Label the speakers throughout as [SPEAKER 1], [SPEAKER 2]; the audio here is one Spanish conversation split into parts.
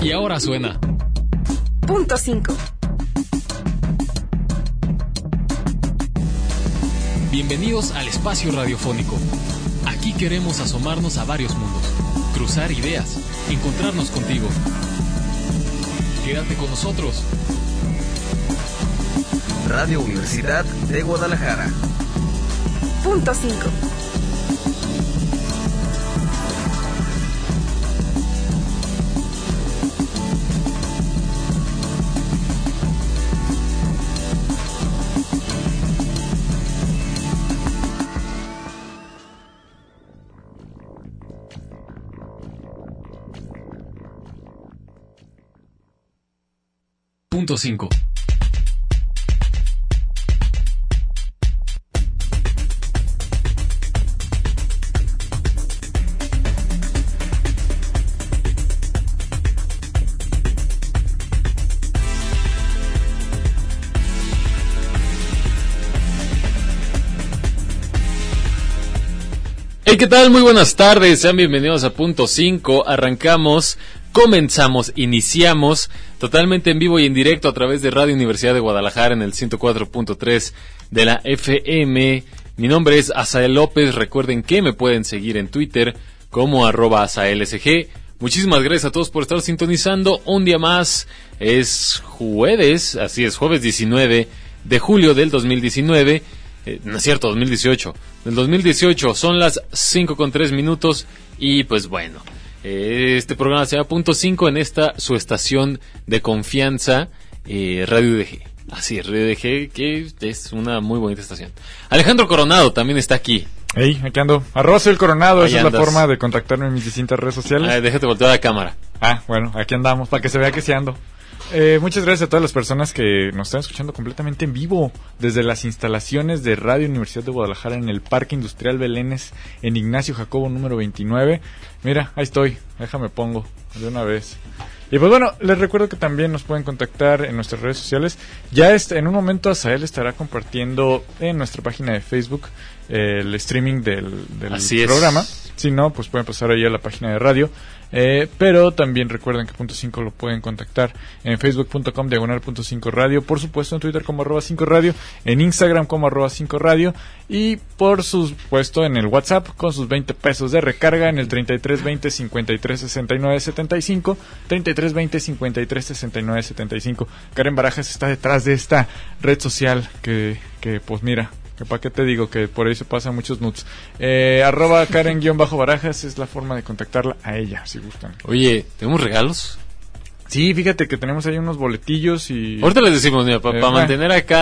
[SPEAKER 1] Y ahora suena
[SPEAKER 2] Punto 5.
[SPEAKER 1] Bienvenidos al espacio radiofónico. Aquí queremos asomarnos a varios mundos, cruzar ideas, encontrarnos contigo. Quédate con nosotros.
[SPEAKER 3] Radio Universidad de Guadalajara.
[SPEAKER 2] Punto 5.
[SPEAKER 1] Punto 5. Hey, ¿qué tal? Muy buenas tardes, sean bienvenidos a Punto 5. Comenzamos, iniciamos totalmente en vivo y en directo a través de Radio Universidad de Guadalajara en el 104.3 de la FM. Mi nombre es Asael López, recuerden que me pueden seguir en Twitter como @AsaelSG. Muchísimas gracias a todos por estar sintonizando un día más. Es jueves, así es, jueves 19 de julio del 2019. No es cierto, 2018. Del 2018 son las 5:03 y pues bueno, este programa se llama Punto 5 en esta su estación de confianza, Radio UDG. Así es, Radio UDG, que es una muy bonita estación. Alejandro Coronado también está aquí.
[SPEAKER 4] Hey, aquí ando. @el Coronado,
[SPEAKER 1] Ahí
[SPEAKER 4] esa
[SPEAKER 1] andas.
[SPEAKER 4] es la forma de contactarme en mis distintas redes sociales.
[SPEAKER 1] Déjate voltear la cámara.
[SPEAKER 4] Bueno, aquí andamos, para que se vea que sí ando. Muchas gracias a todas las personas que nos están escuchando completamente en vivo desde las instalaciones de Radio Universidad de Guadalajara en el Parque Industrial Belénes, en Ignacio Jacobo número 29. Mira, ahí estoy, déjame pongo de una vez. Y pues bueno, les recuerdo que también nos pueden contactar en nuestras redes sociales. Ya en un momento Asael estará compartiendo en nuestra página de Facebook el streaming del programa. Si no, pues pueden pasar ahí a la página de radio. Pero también recuerden que Punto 5 lo pueden contactar en facebook.com/Punto5 Radio, por supuesto en Twitter como @5 Radio, en Instagram como @5 Radio y por supuesto en el WhatsApp con sus 20 pesos de recarga en el 3320 53 69 75, 3320 53 69 75. Karen Barajas está detrás de esta red social que pues mira, que para qué te digo, que por ahí se pasan muchos nudes. @Karen_Barajas es la forma de contactarla a ella, si gustan.
[SPEAKER 1] Oye, ¿tenemos regalos?
[SPEAKER 4] Sí, fíjate que tenemos ahí unos boletillos y...
[SPEAKER 1] Ahorita les decimos, mira, para mantener acá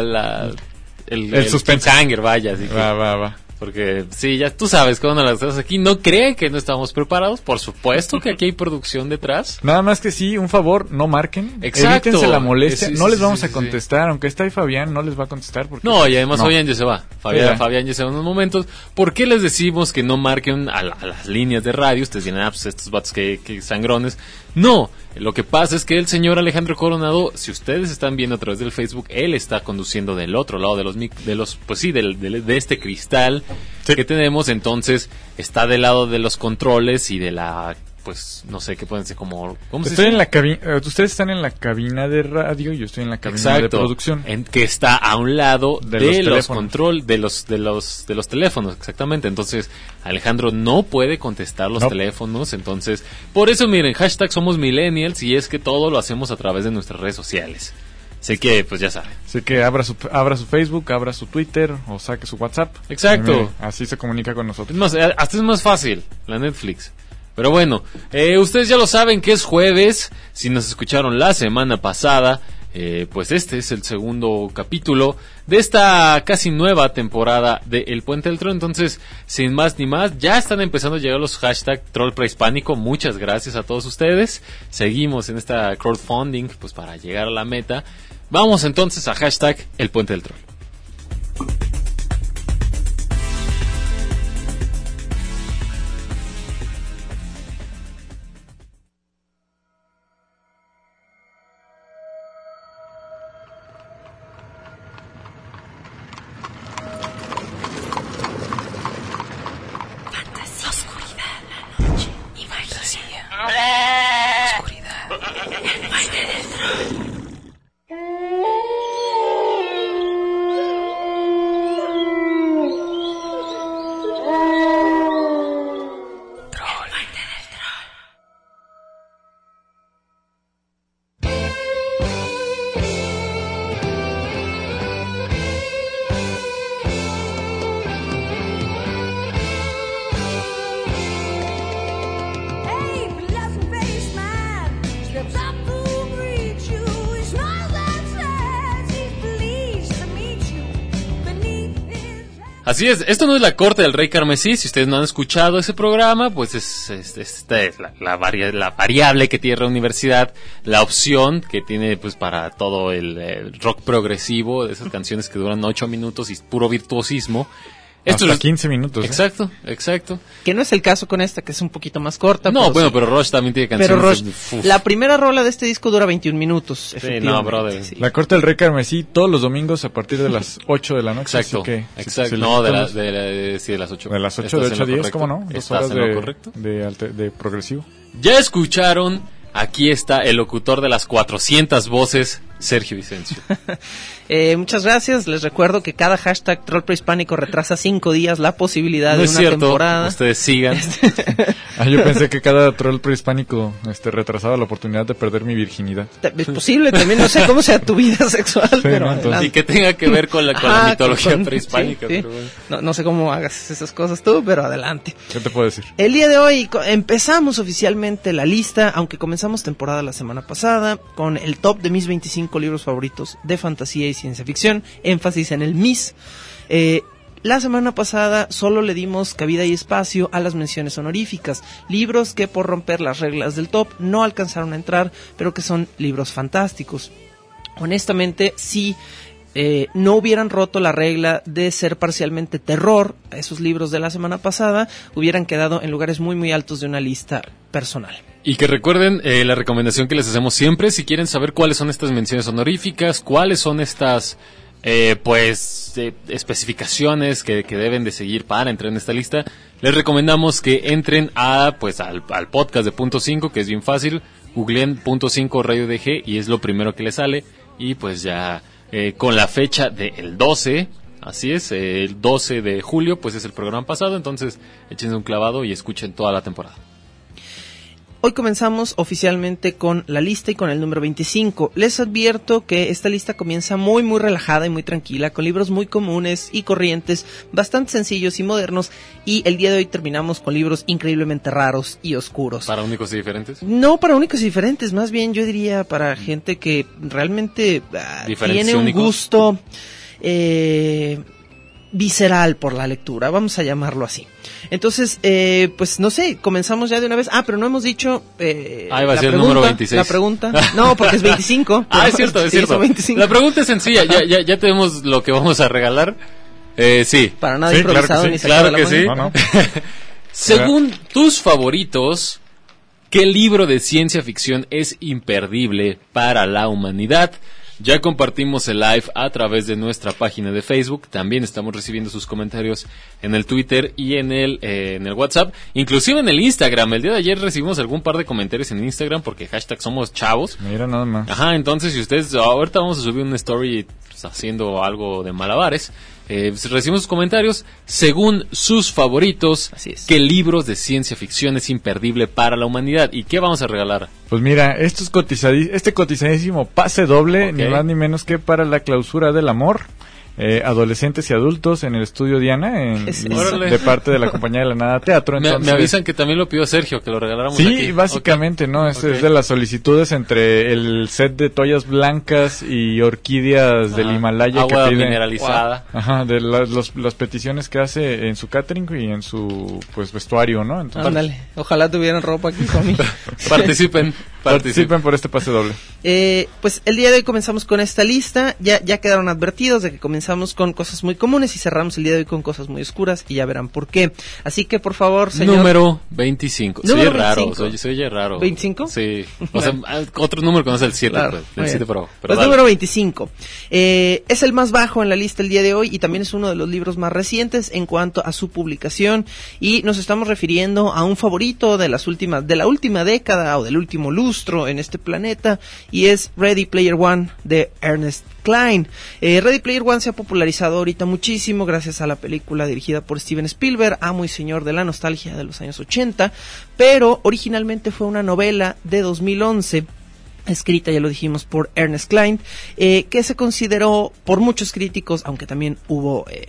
[SPEAKER 1] el suspense. Vaya, así que...
[SPEAKER 4] Va.
[SPEAKER 1] Porque, sí, ya tú sabes que cuando las cosas aquí no creen que no estamos preparados. Por supuesto que aquí hay producción detrás.
[SPEAKER 4] Nada más que sí, un favor, no marquen.
[SPEAKER 1] Exacto.
[SPEAKER 4] Evítense la molestia.
[SPEAKER 1] Sí,
[SPEAKER 4] no les vamos
[SPEAKER 1] sí,
[SPEAKER 4] a contestar. Aunque está ahí Fabián, no les va a contestar. Porque
[SPEAKER 1] no, y además
[SPEAKER 4] no.
[SPEAKER 1] Fabián ya se va. Fabián ya se va en unos momentos. ¿Por qué les decimos que no marquen a las líneas de radio? Ustedes dirán, pues estos vatos que sangrones. No, lo que pasa es que el señor Alejandro Coronado, si ustedes están viendo a través del Facebook, él está conduciendo del otro lado de este cristal que tenemos, entonces está del lado de los controles y de la, pues no sé qué pueden ser como, ¿cómo se dice?
[SPEAKER 4] En la cabina, ustedes están en la cabina de radio y yo estoy en la cabina de producción,
[SPEAKER 1] que está a un lado de los control de los teléfonos, exactamente. Entonces Alejandro no puede contestar los teléfonos, entonces por eso miren, #somos millennials, y es que todo lo hacemos a través de nuestras redes sociales. Así que, pues ya saben.
[SPEAKER 4] Así que abra su Facebook, abra su Twitter o saque su WhatsApp.
[SPEAKER 1] Exacto.
[SPEAKER 4] Así se comunica con nosotros.
[SPEAKER 1] Es más, hasta es más fácil, la Netflix. Pero bueno, ustedes ya lo saben que es jueves. Si nos escucharon la semana pasada, pues este es el segundo capítulo de esta casi nueva temporada de El Puente del Troll. Entonces, sin más ni más, ya están empezando a llegar los #Troll Prehispánico. Muchas gracias a todos ustedes. Seguimos en esta crowdfunding pues para llegar a la meta. Vamos entonces a #El Puente del Troll. Así es, esto no es la corte del Rey Carmesí. Si ustedes no han escuchado ese programa, pues esta es la variable que tiene la universidad, la opción que tiene pues para todo el rock progresivo, de esas canciones que duran 8 minutos y puro virtuosismo.
[SPEAKER 4] Esto hasta 15 minutos.
[SPEAKER 1] Exacto.
[SPEAKER 5] Que no es el caso con esta, que es un poquito más corta.
[SPEAKER 1] No, bueno, pero Rush también tiene canciones.
[SPEAKER 5] Pero Rush, la primera rola de este disco dura 21 minutos.
[SPEAKER 1] Sí, no, brother.
[SPEAKER 5] Sí.
[SPEAKER 4] La corte del Rey Carmesí todos los domingos a partir de las 8 de la noche.
[SPEAKER 1] Exacto.
[SPEAKER 4] Exacto.
[SPEAKER 1] No, de las 8.
[SPEAKER 4] De las 8 de 8 a 10, ¿cómo no? 2 horas de progresivo.
[SPEAKER 1] Ya escucharon, aquí está el locutor de las 400 voces, Sergio Vicencio.
[SPEAKER 5] Muchas gracias. Les recuerdo que cada hashtag Troll Prehispánico retrasa 5 días la posibilidad de una temporada.
[SPEAKER 1] Ustedes sigan.
[SPEAKER 4] Yo pensé que cada troll prehispánico retrasaba la oportunidad de perder mi virginidad.
[SPEAKER 5] Es posible, también no sé cómo sea tu vida sexual, sí, pero
[SPEAKER 1] y que tenga que ver con la mitología prehispánica.
[SPEAKER 5] Sí.
[SPEAKER 1] Pero bueno.
[SPEAKER 5] No sé cómo hagas esas cosas tú, pero adelante.
[SPEAKER 4] ¿Qué te puedo decir?
[SPEAKER 5] El día de hoy empezamos oficialmente la lista, aunque comenzamos temporada la semana pasada, con el top de mis 25 libros favoritos de fantasía y ciencia ficción, énfasis en el mis. La semana pasada solo le dimos cabida y espacio a las menciones honoríficas, libros que por romper las reglas del top no alcanzaron a entrar, pero que son libros fantásticos. Honestamente, si no hubieran roto la regla de ser parcialmente terror, esos libros de la semana pasada hubieran quedado en lugares muy muy altos de una lista personal.
[SPEAKER 1] Y que recuerden la recomendación que les hacemos siempre, si quieren saber cuáles son estas menciones honoríficas, cuáles son estas especificaciones que deben de seguir para entrar en esta lista, les recomendamos que entren al podcast de Punto 5, que es bien fácil, googleen Punto 5 Radio DG y es lo primero que les sale, y pues ya con la fecha del 12, así es, el 12 de julio, pues es el programa pasado, entonces échense un clavado y escuchen toda la temporada.
[SPEAKER 5] Hoy comenzamos oficialmente con la lista y con el número 25. Les advierto que esta lista comienza muy muy relajada y muy tranquila, con libros muy comunes y corrientes, bastante sencillos y modernos, y el día de hoy terminamos con libros increíblemente raros y oscuros.
[SPEAKER 1] ¿Para únicos y diferentes?
[SPEAKER 5] No para únicos y diferentes, más bien yo diría para gente que realmente tiene un gusto visceral por la lectura, vamos a llamarlo así. Entonces, pues no sé, comenzamos ya de una vez. Pero no hemos dicho
[SPEAKER 1] ahí va a ser el número 26.
[SPEAKER 5] La pregunta, no, porque es 25.
[SPEAKER 1] Es cierto, es cierto. 25. La pregunta es sencilla, ya tenemos lo que vamos a regalar. Sí.
[SPEAKER 5] Para nada improvisado, ni
[SPEAKER 1] claro que sí. No. Según tus favoritos, ¿qué libro de ciencia ficción es imperdible para la humanidad? Ya compartimos el live a través de nuestra página de Facebook. También estamos recibiendo sus comentarios en el Twitter y en el WhatsApp. Inclusive en el Instagram. El día de ayer recibimos algún par de comentarios en Instagram porque hashtag somos chavos.
[SPEAKER 4] Mira nada más.
[SPEAKER 1] Ajá, entonces si ustedes... Ahorita vamos a subir una story pues, haciendo algo de malabares. Recibimos sus comentarios. Según sus favoritos, ¿qué libros de ciencia ficción es imperdible para la humanidad? ¿Y qué vamos a regalar?
[SPEAKER 4] Pues mira, este cotizadísimo pase doble, ni más ni menos que para la clausura del amor. Adolescentes y adultos en el estudio Diana de parte de la compañía de la Nada Teatro. Entonces,
[SPEAKER 1] me avisan que también lo pidió Sergio, que lo regaláramos aquí.
[SPEAKER 4] Sí, básicamente, ¿no? Es de las solicitudes entre el set de toallas blancas y orquídeas del Himalaya
[SPEAKER 1] agua
[SPEAKER 4] que pide,
[SPEAKER 1] mineralizada.
[SPEAKER 4] Ajá, de las peticiones que hace en su catering y en su vestuario, ¿no? Entonces,
[SPEAKER 5] ándale, ojalá tuvieran ropa aquí conmigo.
[SPEAKER 1] Participen
[SPEAKER 4] por este pase doble.
[SPEAKER 5] Pues el día de hoy comenzamos con esta lista. Ya quedaron advertidos de que comenzamos con cosas muy comunes y cerramos el día de hoy con cosas muy oscuras y ya verán por qué. Así que por favor, señor.
[SPEAKER 1] Número 25.
[SPEAKER 5] Número
[SPEAKER 1] soy
[SPEAKER 5] 25.
[SPEAKER 1] Raro, soy raro.
[SPEAKER 5] ¿25?
[SPEAKER 1] Sí. O sea, otro número que no es el 7,
[SPEAKER 5] claro,
[SPEAKER 1] el 7 Pro.
[SPEAKER 5] Pues número 25. Es el más bajo en la lista el día de hoy y también es uno de los libros más recientes en cuanto a su publicación, y nos estamos refiriendo a un favorito de la última década o del último lustro en este planeta, y es Ready Player One de Ernest Cline. Ready Player One se ha popularizado ahorita muchísimo gracias a la película dirigida por Steven Spielberg, amo y señor de la nostalgia de los años 80, pero originalmente fue una novela de 2011 escrita, ya lo dijimos, por Ernest Cline, que se consideró por muchos críticos, aunque también hubo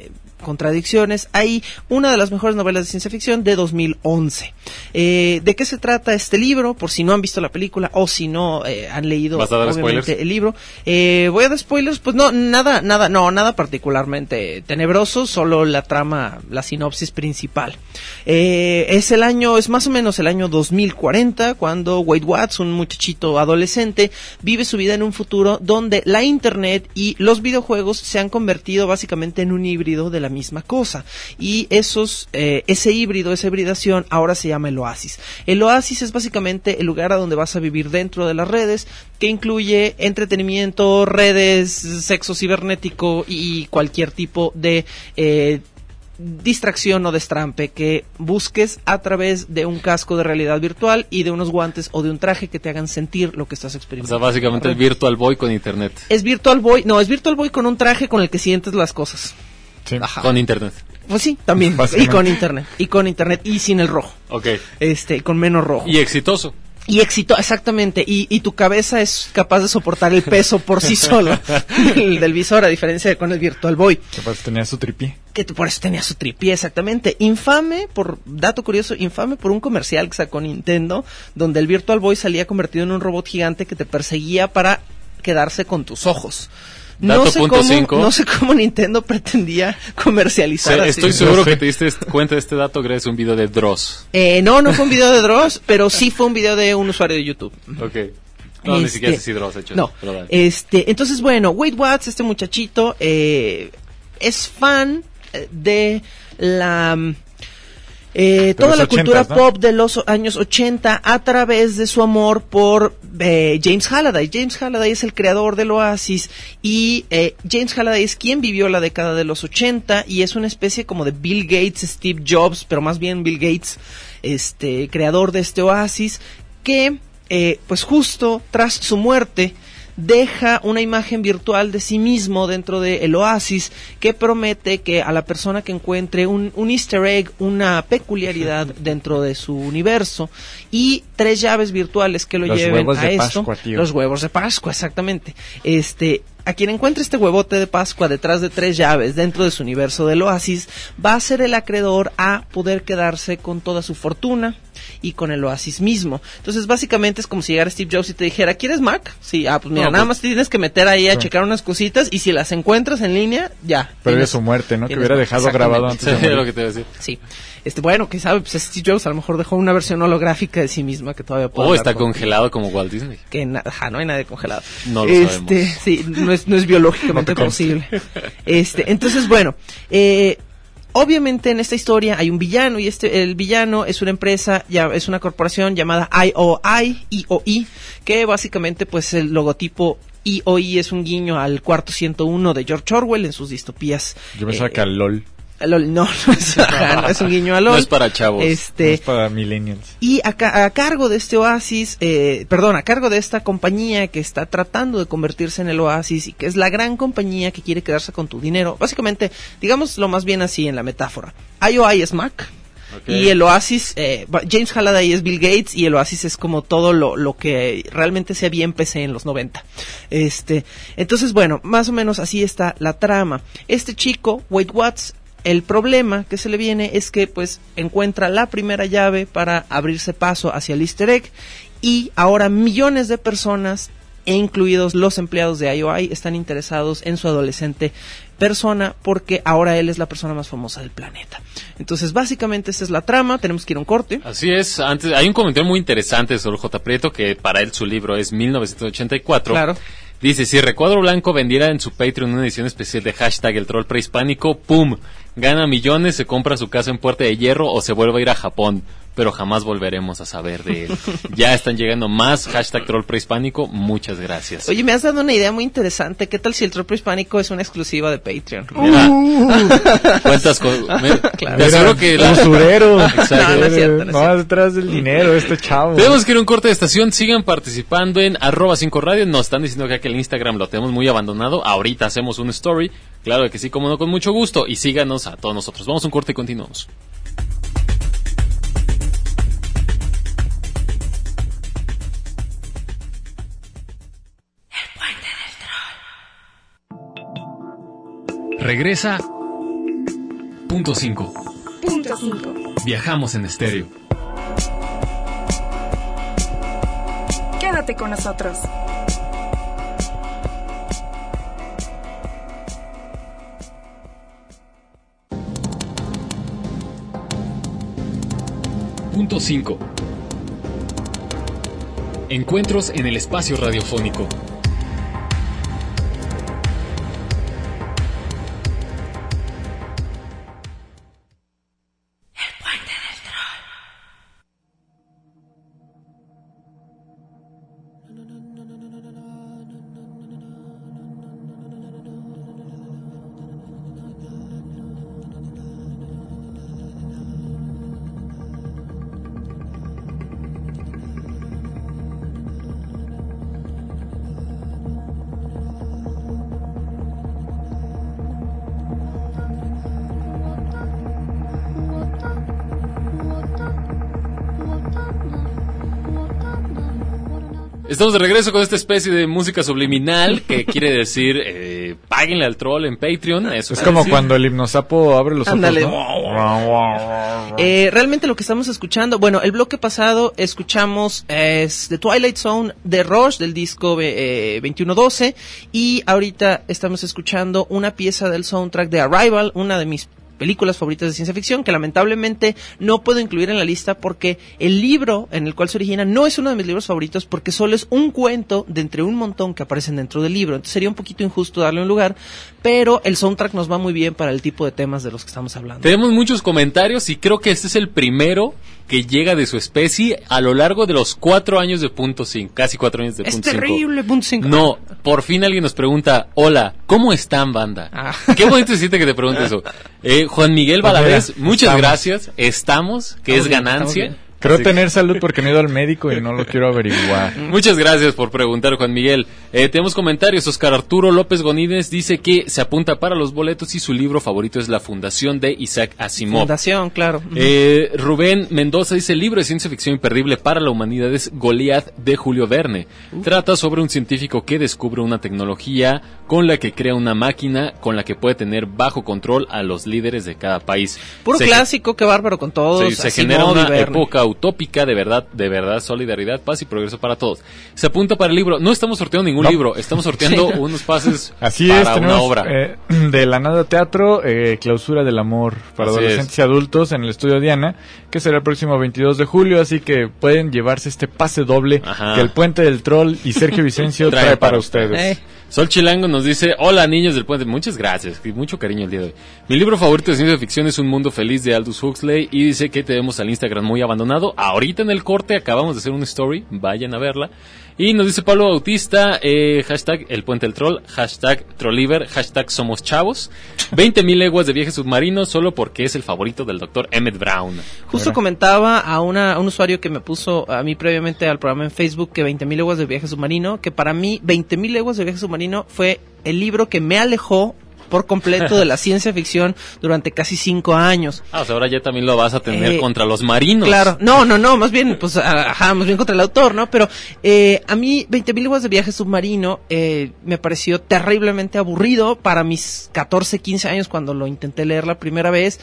[SPEAKER 5] contradicciones. Hay una de las mejores novelas de ciencia ficción de 2011. ¿De qué se trata este libro? Por si no han visto la película o si no han leído
[SPEAKER 1] ¿Vas a dar
[SPEAKER 5] obviamente
[SPEAKER 1] spoilers?
[SPEAKER 5] el libro. Voy a dar spoilers, pues no, nada particularmente tenebroso, solo la trama, la sinopsis principal. Es más o menos el año 2040, cuando Wade Watts, un muchachito adolescente, vive su vida en un futuro donde la internet y los videojuegos se han convertido básicamente en un híbrido de la misma cosa. Y ese híbrido, esa hibridación, ahora se llama el Oasis. El Oasis es básicamente el lugar a donde vas a vivir dentro de las redes, que incluye entretenimiento, redes, sexo cibernético y cualquier tipo de distracción o destrampe que busques a través de un casco de realidad virtual y de unos guantes o de un traje que te hagan sentir lo que estás
[SPEAKER 1] O
[SPEAKER 5] experimentando.
[SPEAKER 1] sea, básicamente el Virtual Boy con internet.
[SPEAKER 5] Es Virtual Boy con un traje con el que sientes las cosas.
[SPEAKER 4] Sí.
[SPEAKER 5] Ajá.
[SPEAKER 1] Con internet.
[SPEAKER 5] Pues sí, también.
[SPEAKER 4] Básicamente.
[SPEAKER 5] Y con internet y sin el rojo.
[SPEAKER 1] Ok.
[SPEAKER 5] Con menos rojo.
[SPEAKER 1] Y exitoso.
[SPEAKER 5] Y éxito, exactamente, y tu cabeza es capaz de soportar el peso por sí solo del visor, a diferencia de con el Virtual Boy.
[SPEAKER 4] Que pues tenía su tripié.
[SPEAKER 5] Por eso tenía su tripié, exactamente. Dato curioso, infame por un comercial que sacó Nintendo, donde el Virtual Boy salía convertido en un robot gigante que te perseguía para quedarse con tus ojos.
[SPEAKER 1] Dato punto 5.
[SPEAKER 5] No sé cómo Nintendo pretendía comercializar así.
[SPEAKER 1] Estoy seguro que te diste cuenta de este dato gracias a un video de Dross.
[SPEAKER 5] No fue un video de Dross, pero sí fue un video de un usuario de YouTube.
[SPEAKER 1] Ok. No, ni siquiera sé si Dross ha hecho
[SPEAKER 5] no.
[SPEAKER 1] eso, pero dale.
[SPEAKER 5] Entonces, bueno, Wade Watts, este muchachito, es fan de toda la cultura pop de los años 80 a través de su amor por James Halliday. James Halliday es el creador del Oasis y James Halliday es quien vivió la década de los 80 y es una especie como de Bill Gates, Steve Jobs, pero más bien Bill Gates, creador de este Oasis, que pues justo tras su muerte deja una imagen virtual de sí mismo dentro del Oasis que promete que a la persona que encuentre un easter egg, una peculiaridad dentro de su universo y 3 llaves virtuales que lo lleven a esto. Los huevos de Pascua, exactamente. A quien encuentre este huevote de Pascua detrás de 3 llaves dentro de su universo del Oasis va a ser el acreedor a poder quedarse con toda su fortuna y con el Oasis mismo. Entonces básicamente es como si llegara Steve Jobs y te dijera, ¿quieres Mac? Sí, pues mira, nada más te tienes que meter ahí a checar unas cositas y si las encuentras en línea, ya.
[SPEAKER 4] Pero de su muerte, ¿no? Que hubiera dejado grabado antes de morir.
[SPEAKER 1] Lo que te iba a decir.
[SPEAKER 5] Sí. Bueno, que sabe, pues Steve Jobs a lo mejor dejó una versión holográfica de sí misma que todavía puede
[SPEAKER 1] está congelado como Walt Disney.
[SPEAKER 5] Que no hay nadie congelado.
[SPEAKER 1] No lo sabemos.
[SPEAKER 5] Sí, no es biológicamente posible. Entonces, bueno, obviamente en esta historia hay un villano y el villano es una empresa, es una corporación llamada IOI, que básicamente pues el logotipo IOI es un guiño al cuarto 101 de George Orwell en sus distopías.
[SPEAKER 4] Yo pensaba que al LOL.
[SPEAKER 5] No es un guiño a LOL.
[SPEAKER 1] No es para chavos.
[SPEAKER 4] No es para millennials.
[SPEAKER 5] Y a cargo de este Oasis, a cargo de esta compañía que está tratando de convertirse en el Oasis y que es la gran compañía que quiere quedarse con tu dinero. Básicamente, digámoslo más bien así en la metáfora. IOI es Mac. Okay. Y el Oasis, James Halliday es Bill Gates y el Oasis es como todo lo que realmente se había en PC en los 90. Entonces, bueno, más o menos así está la trama. Este chico, Wade Watts, el problema que se le viene es que pues encuentra la primera llave para abrirse paso hacia el easter egg y ahora millones de personas, incluidos los empleados de IOI, están interesados en su adolescente persona porque ahora él es la persona más famosa del planeta. Entonces básicamente esa es la trama, tenemos que ir a un corte.
[SPEAKER 1] Así es, antes hay un comentario muy interesante sobre J. Prieto que para él su libro es 1984.
[SPEAKER 5] Claro.
[SPEAKER 1] Dice, si Recuadro Blanco vendiera en su Patreon una edición especial de hashtag el troll prehispánico, ¡pum! Gana millones, se compra su casa en Puerta de Hierro o se vuelve a ir a Japón. Pero jamás volveremos a saber de él. Ya están llegando más hashtag troll prehispánico, muchas gracias.
[SPEAKER 5] Oye, me has dado una idea muy interesante. ¿Qué tal si el troll prehispánico es una exclusiva de Patreon?
[SPEAKER 1] Mira, cuentas con...
[SPEAKER 5] Claro.
[SPEAKER 1] Me aseguro que...
[SPEAKER 4] Usurero.
[SPEAKER 5] No es cierto.
[SPEAKER 4] No, detrás del dinero, este chavo.
[SPEAKER 1] Tenemos que ir a un corte de estación. Sigan participando en @5radio. Nos están diciendo que el Instagram lo tenemos muy abandonado. Ahorita hacemos un story. Claro que sí, como no, con mucho gusto. Y síganos a todos nosotros. Vamos a un corte y continuamos.
[SPEAKER 6] Regresa
[SPEAKER 1] Punto 5.
[SPEAKER 2] Punto 5.
[SPEAKER 1] Viajamos en estéreo.
[SPEAKER 2] Quédate con nosotros.
[SPEAKER 1] Punto 5. Encuentros en el espacio radiofónico. Estamos de regreso con esta especie de música subliminal que quiere decir páguenle al troll en Patreon. Eso
[SPEAKER 4] es como decir cuando el hipnosapo abre los ojos, ¿no?
[SPEAKER 5] Realmente lo que estamos escuchando, bueno, el bloque pasado escuchamos es The Twilight Zone de Rush del disco 2112 y ahorita estamos escuchando una pieza del soundtrack de Arrival, una de mis películas favoritas de ciencia ficción, que lamentablemente no puedo incluir en la lista porque el libro en el cual se origina no es uno de mis libros favoritos porque solo es un cuento de entre un montón que aparecen dentro del libro, entonces sería un poquito injusto darle un lugar, pero el soundtrack nos va muy bien para el tipo de temas de los que estamos hablando.
[SPEAKER 1] Tenemos muchos comentarios y creo que este es el primero que llega de su especie a lo largo de los 4 años de Punto 5, casi 4 años de Punto 5.
[SPEAKER 5] Es terrible, Punto 5.
[SPEAKER 1] No, por fin alguien nos pregunta, hola, ¿cómo están, banda? Qué bonito se siente que te pregunte eso. Juan Miguel Valadez, muchas gracias, estamos, que es ganancia.
[SPEAKER 4] Creo tener salud porque no he ido al médico y no lo quiero averiguar.
[SPEAKER 1] Muchas gracias por preguntar, Juan Miguel. Tenemos comentarios. Oscar Arturo López Gonínez dice que se apunta para los boletos y su libro favorito es La Fundación de Isaac Asimov.
[SPEAKER 5] Fundación, claro.
[SPEAKER 1] Rubén Mendoza dice, el libro de ciencia ficción imperdible para la humanidad es Goliath de Julio Verne. Trata sobre un científico que descubre una tecnología con la que crea una máquina con la que puede tener bajo control a los líderes de cada país.
[SPEAKER 5] Puro clásico, qué bárbaro con todos.
[SPEAKER 1] Se genera una época utópica de verdad, solidaridad, paz y progreso para todos. Se apunta para el libro. No estamos sorteando ningún libro, estamos sorteando unos pases
[SPEAKER 4] así
[SPEAKER 1] para
[SPEAKER 4] es,
[SPEAKER 1] una obra.
[SPEAKER 4] De La Nada Teatro, Clausura del Amor para
[SPEAKER 1] así
[SPEAKER 4] adolescentes y adultos en el Estudio Diana, que será el próximo 22 de julio, así que pueden llevarse este pase doble que el Puente del Troll y Sergio Vicencio trae para ustedes.
[SPEAKER 1] Sol Chilango nos dice, hola niños del puente, muchas gracias, mucho cariño el día de hoy. Mi libro favorito de ciencia ficción es Un Mundo Feliz de Aldous Huxley y dice que tenemos al Instagram muy abandonado. Ahorita en el corte acabamos de hacer una story, vayan a verla. Y nos dice Pablo Bautista, hashtag El Puente del Troll, hashtag Trolliver, hashtag Somos Chavos, 20,000 leguas de viaje submarino solo porque es el favorito del doctor Emmett Brown.
[SPEAKER 5] Justo comentaba a un usuario que me puso a mí previamente al programa en Facebook que 20,000 leguas de viaje submarino, que para mí 20,000 leguas de viaje submarino fue el libro que me alejó por completo de la ciencia ficción durante casi 5 años.
[SPEAKER 1] O sea, ahora ya también lo vas a tener contra los marinos.
[SPEAKER 5] Claro, no, más bien, pues, más bien contra el autor, ¿no? Pero a mí 20,000 leguas de viaje submarino me pareció terriblemente aburrido para mis 14, 15 años cuando lo intenté leer la primera vez.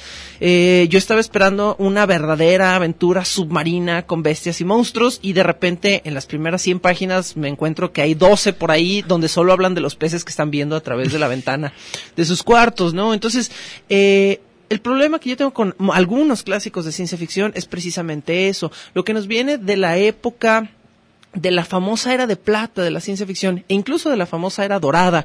[SPEAKER 5] Yo estaba esperando una verdadera aventura submarina con bestias y monstruos y de repente en las primeras 100 páginas me encuentro que hay 12 por ahí donde solo hablan de los peces que están viendo a través de la ventana de sus cuartos, ¿no? Entonces, el problema que yo tengo con algunos clásicos de ciencia ficción es precisamente eso, lo que nos viene de la época de la famosa era de plata de la ciencia ficción e incluso de la famosa era dorada,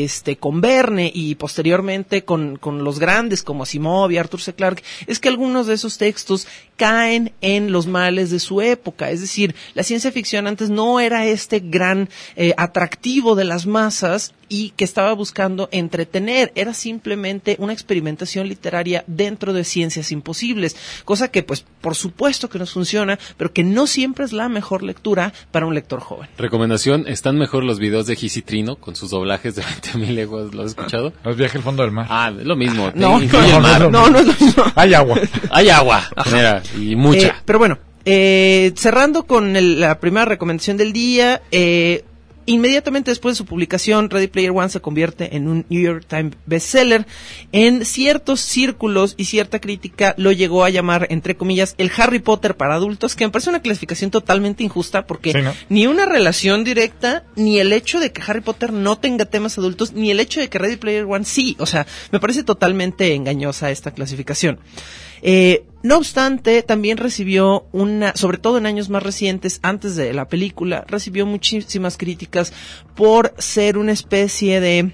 [SPEAKER 5] con Verne y posteriormente con los grandes como Asimov y Arthur C. Clarke, es que algunos de esos textos caen en los males de su época, es decir, la ciencia ficción antes no era este gran atractivo de las masas y que estaba buscando entretener, era simplemente una experimentación literaria dentro de ciencias imposibles, cosa que pues por supuesto que nos funciona, pero que no siempre es la mejor lectura para un lector joven.
[SPEAKER 1] Recomendación, están mejor los videos de Gis y Trino con sus doblajes de 20,000 leguas, ¿lo has escuchado?
[SPEAKER 4] Los viajes al fondo del mar.
[SPEAKER 1] Lo mismo.
[SPEAKER 5] No es lo mismo.
[SPEAKER 4] Hay agua.
[SPEAKER 1] Hay agua, mira, y mucha.
[SPEAKER 5] Pero bueno, cerrando con la primera recomendación del día, inmediatamente después de su publicación, Ready Player One se convierte en un New York Times bestseller. En ciertos círculos y cierta crítica lo llegó a llamar, entre comillas, el Harry Potter para adultos, que me parece una clasificación totalmente injusta, porque
[SPEAKER 4] Sí, ¿no?
[SPEAKER 5] ni una relación directa, ni el hecho de que Harry Potter no tenga temas adultos, ni el hecho de que Ready Player One sí. O sea, me parece totalmente engañosa esta clasificación. No obstante, también recibió sobre todo en años más recientes, antes de la película, recibió muchísimas críticas por ser una especie de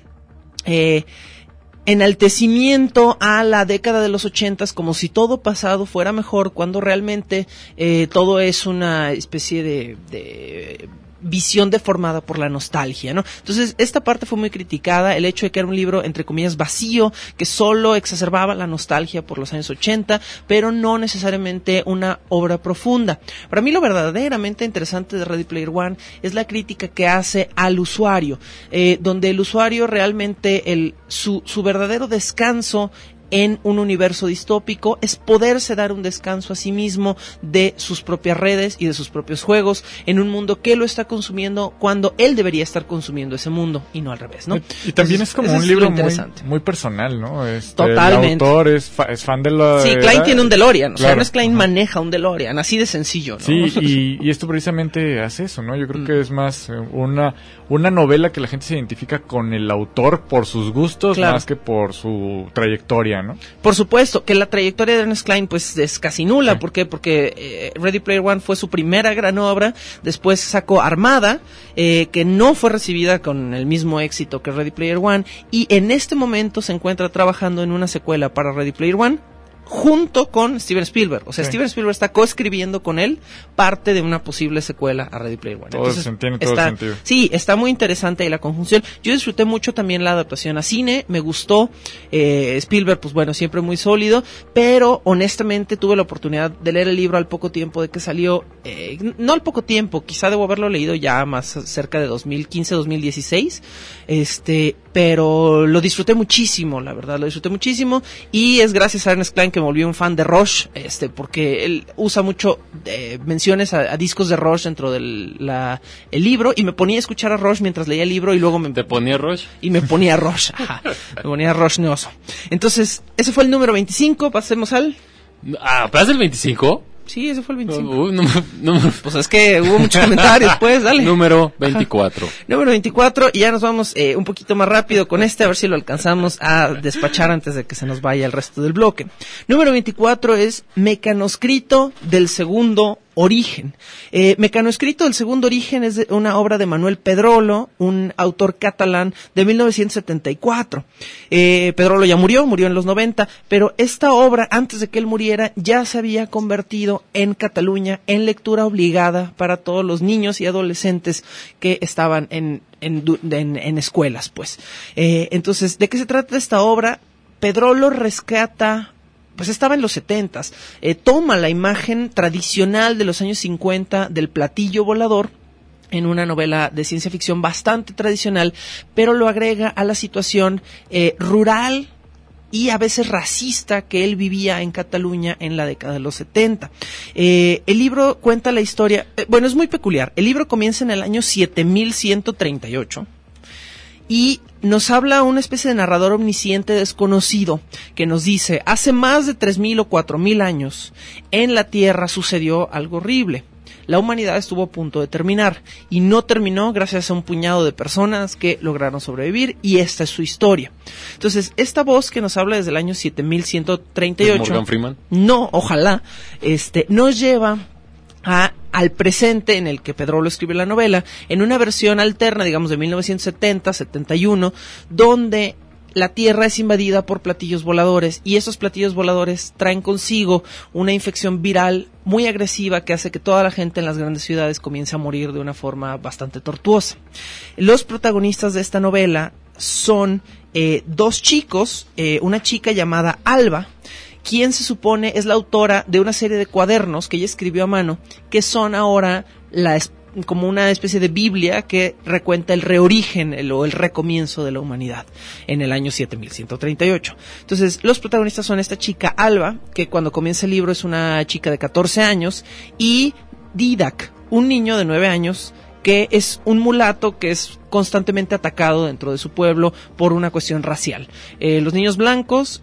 [SPEAKER 5] enaltecimiento a la década de los 80s, como si todo pasado fuera mejor, cuando realmente todo es una especie de visión deformada por la nostalgia, ¿no? Entonces, esta parte fue muy criticada, el hecho de que era un libro, entre comillas, vacío, que solo exacerbaba la nostalgia por los años 80, pero no necesariamente una obra profunda. Para mí lo verdaderamente interesante de Ready Player One es la crítica que hace al usuario, donde el usuario realmente, su verdadero descanso en un universo distópico es poderse dar un descanso a sí mismo de sus propias redes y de sus propios juegos en un mundo que lo está consumiendo cuando él debería estar consumiendo ese mundo y no al revés, ¿no?
[SPEAKER 4] Y también es como un libro muy personal, ¿no?
[SPEAKER 5] Totalmente.
[SPEAKER 4] El autor es fan de la...
[SPEAKER 5] Sí, Klein tiene un DeLorean, o sea,
[SPEAKER 4] Claro.
[SPEAKER 5] no es Klein maneja un DeLorean, así de sencillo, ¿no?
[SPEAKER 4] Sí, y esto precisamente hace eso, ¿no? Yo creo que es más una novela que la gente se identifica con el autor por sus gustos,
[SPEAKER 5] Claro,
[SPEAKER 4] más que por su trayectoria, ¿no?
[SPEAKER 5] Por supuesto, que la trayectoria de Ernest Cline pues es casi nula.
[SPEAKER 4] Sí.
[SPEAKER 5] ¿Por qué? Porque Ready Player One fue su primera gran obra, después sacó Armada, que no fue recibida con el mismo éxito que Ready Player One, y en este momento se encuentra trabajando en una secuela para Ready Player One, junto con Steven Spielberg. O sea,
[SPEAKER 4] Sí.
[SPEAKER 5] Steven Spielberg está coescribiendo con él parte de una posible secuela a Ready Player One.
[SPEAKER 4] Tiene todo el sentido.
[SPEAKER 5] Sí, está muy interesante ahí la conjunción. Yo disfruté mucho también la adaptación a cine, me gustó. Spielberg, pues bueno, siempre muy sólido, pero honestamente tuve la oportunidad de leer el libro al poco tiempo de que salió. No al poco tiempo, quizá debo haberlo leído ya más cerca de 2015, 2016. Pero lo disfruté muchísimo, la verdad, lo disfruté muchísimo, y es gracias a Ernest Cline que me volví un fan de Rush, porque él usa mucho menciones a discos de Rush dentro del el libro, y me ponía a escuchar a Rush mientras leía el libro, y luego
[SPEAKER 1] ¿Te ponía Rush?
[SPEAKER 5] y me ponía Rush, ajá, me ponía Rush Neoso. Entonces, ese fue el número 25, pasemos al...
[SPEAKER 1] ¿Pasa el 25?
[SPEAKER 5] Sí, ese fue el 25.
[SPEAKER 1] Número
[SPEAKER 5] Pues es que hubo muchos comentarios, pues, dale.
[SPEAKER 1] Número 24.
[SPEAKER 5] Ajá. Número 24, y ya nos vamos un poquito más rápido con a ver si lo alcanzamos a despachar antes de que se nos vaya el resto del bloque. Número 24 es Mecanoscrito del Segundo Origen. Mecanoscrito del Segundo Origen es una obra de Manuel Pedrolo, un autor catalán de 1974. Pedrolo ya murió en los 90, pero esta obra, antes de que él muriera, ya se había convertido en Cataluña en lectura obligada para todos los niños y adolescentes que estaban en escuelas, pues. Entonces, ¿de qué se trata esta obra? Pedrolo rescata... Pues estaba en los 70s, toma la imagen tradicional de los años 50 del platillo volador en una novela de ciencia ficción bastante tradicional, pero lo agrega a la situación rural y a veces racista que él vivía en Cataluña en la década de los 70. El libro cuenta la historia, es muy peculiar. El libro comienza en el año 7138 y nos habla una especie de narrador omnisciente desconocido que nos dice: hace más de 3.000 o 4.000 años en la Tierra sucedió algo horrible. La humanidad estuvo a punto de terminar y no terminó gracias a un puñado de personas que lograron sobrevivir, y esta es su historia. Entonces, esta voz que nos habla desde el año 7138,
[SPEAKER 1] ¿Morgan Freeman?
[SPEAKER 5] No, ojalá, nos lleva al presente en el que Pedrolo escribe la novela, en una versión alterna, digamos de 1970-71, donde la Tierra es invadida por platillos voladores, y esos platillos voladores traen consigo una infección viral muy agresiva que hace que toda la gente en las grandes ciudades comience a morir de una forma bastante tortuosa. Los protagonistas de esta novela son dos chicos, una chica llamada Alba, quien se supone es la autora de una serie de cuadernos que ella escribió a mano, que son ahora como una especie de Biblia que recuenta el reorigen o el recomienzo de la humanidad en el año 7138. Entonces, los protagonistas son esta chica Alba, que cuando comienza el libro es una chica de 14 años, y Didac, un niño de 9 años, que es un mulato que es constantemente atacado dentro de su pueblo por una cuestión racial. Los niños blancos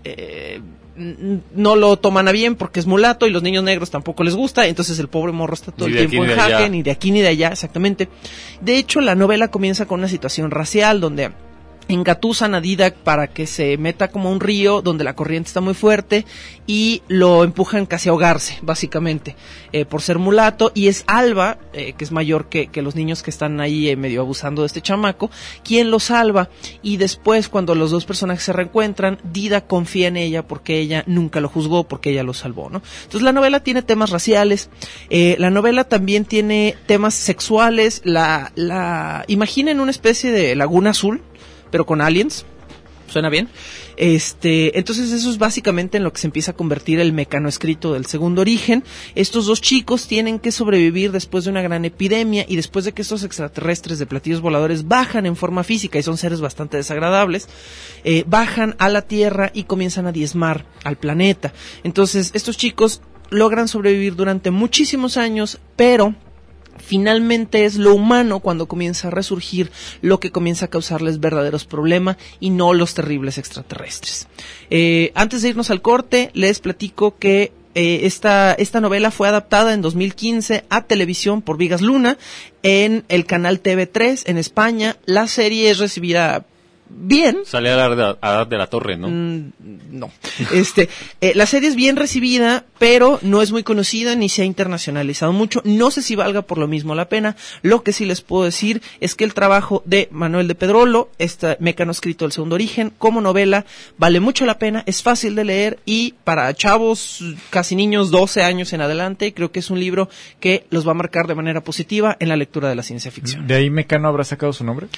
[SPEAKER 5] no lo toman a bien porque es mulato, y los niños negros tampoco les gusta, entonces el pobre morro está todo el tiempo en jaque, ni de aquí ni de allá, exactamente. De hecho, la novela comienza con una situación racial donde engatusan a Didac para que se meta como a un río donde la corriente está muy fuerte y lo empujan casi a ahogarse, básicamente, por ser mulato, y es Alba, que es mayor que los niños que están ahí medio abusando de este chamaco, quien lo salva, y después cuando los dos personajes se reencuentran, Didac confía en ella porque ella nunca lo juzgó, porque ella lo salvó, ¿no? Entonces la novela tiene temas raciales, la novela también tiene temas sexuales, imaginen una especie de Laguna Azul, pero con aliens. ¿Suena bien? Entonces eso es básicamente en lo que se empieza a convertir el mecanoescrito del Segundo Origen. Estos dos chicos tienen que sobrevivir después de una gran epidemia y después de que estos extraterrestres de platillos voladores bajan en forma física, y son seres bastante desagradables, bajan a la Tierra y comienzan a diezmar al planeta. Entonces estos chicos logran sobrevivir durante muchísimos años, pero finalmente es lo humano cuando comienza a resurgir lo que comienza a causarles verdaderos problemas, y no los terribles extraterrestres. Antes de irnos al corte, les platico que esta novela fue adaptada en 2015 a televisión por Vigas Luna en el canal TV3 en España. La serie es recibida bien.
[SPEAKER 1] Sale a Adad de la Torre, ¿no?
[SPEAKER 5] No. La serie es bien recibida, pero no es muy conocida ni se ha internacionalizado mucho. No sé si valga por lo mismo la pena. Lo que sí les puedo decir es que el trabajo de Manuel de Pedrolo, este mecanoescrito del Segundo Origen, como novela, vale mucho la pena, es fácil de leer, y para chavos, casi niños, 12 años en adelante, creo que es un libro que los va a marcar de manera positiva en la lectura de la ciencia ficción.
[SPEAKER 4] ¿De ahí Mecano habrá sacado su nombre?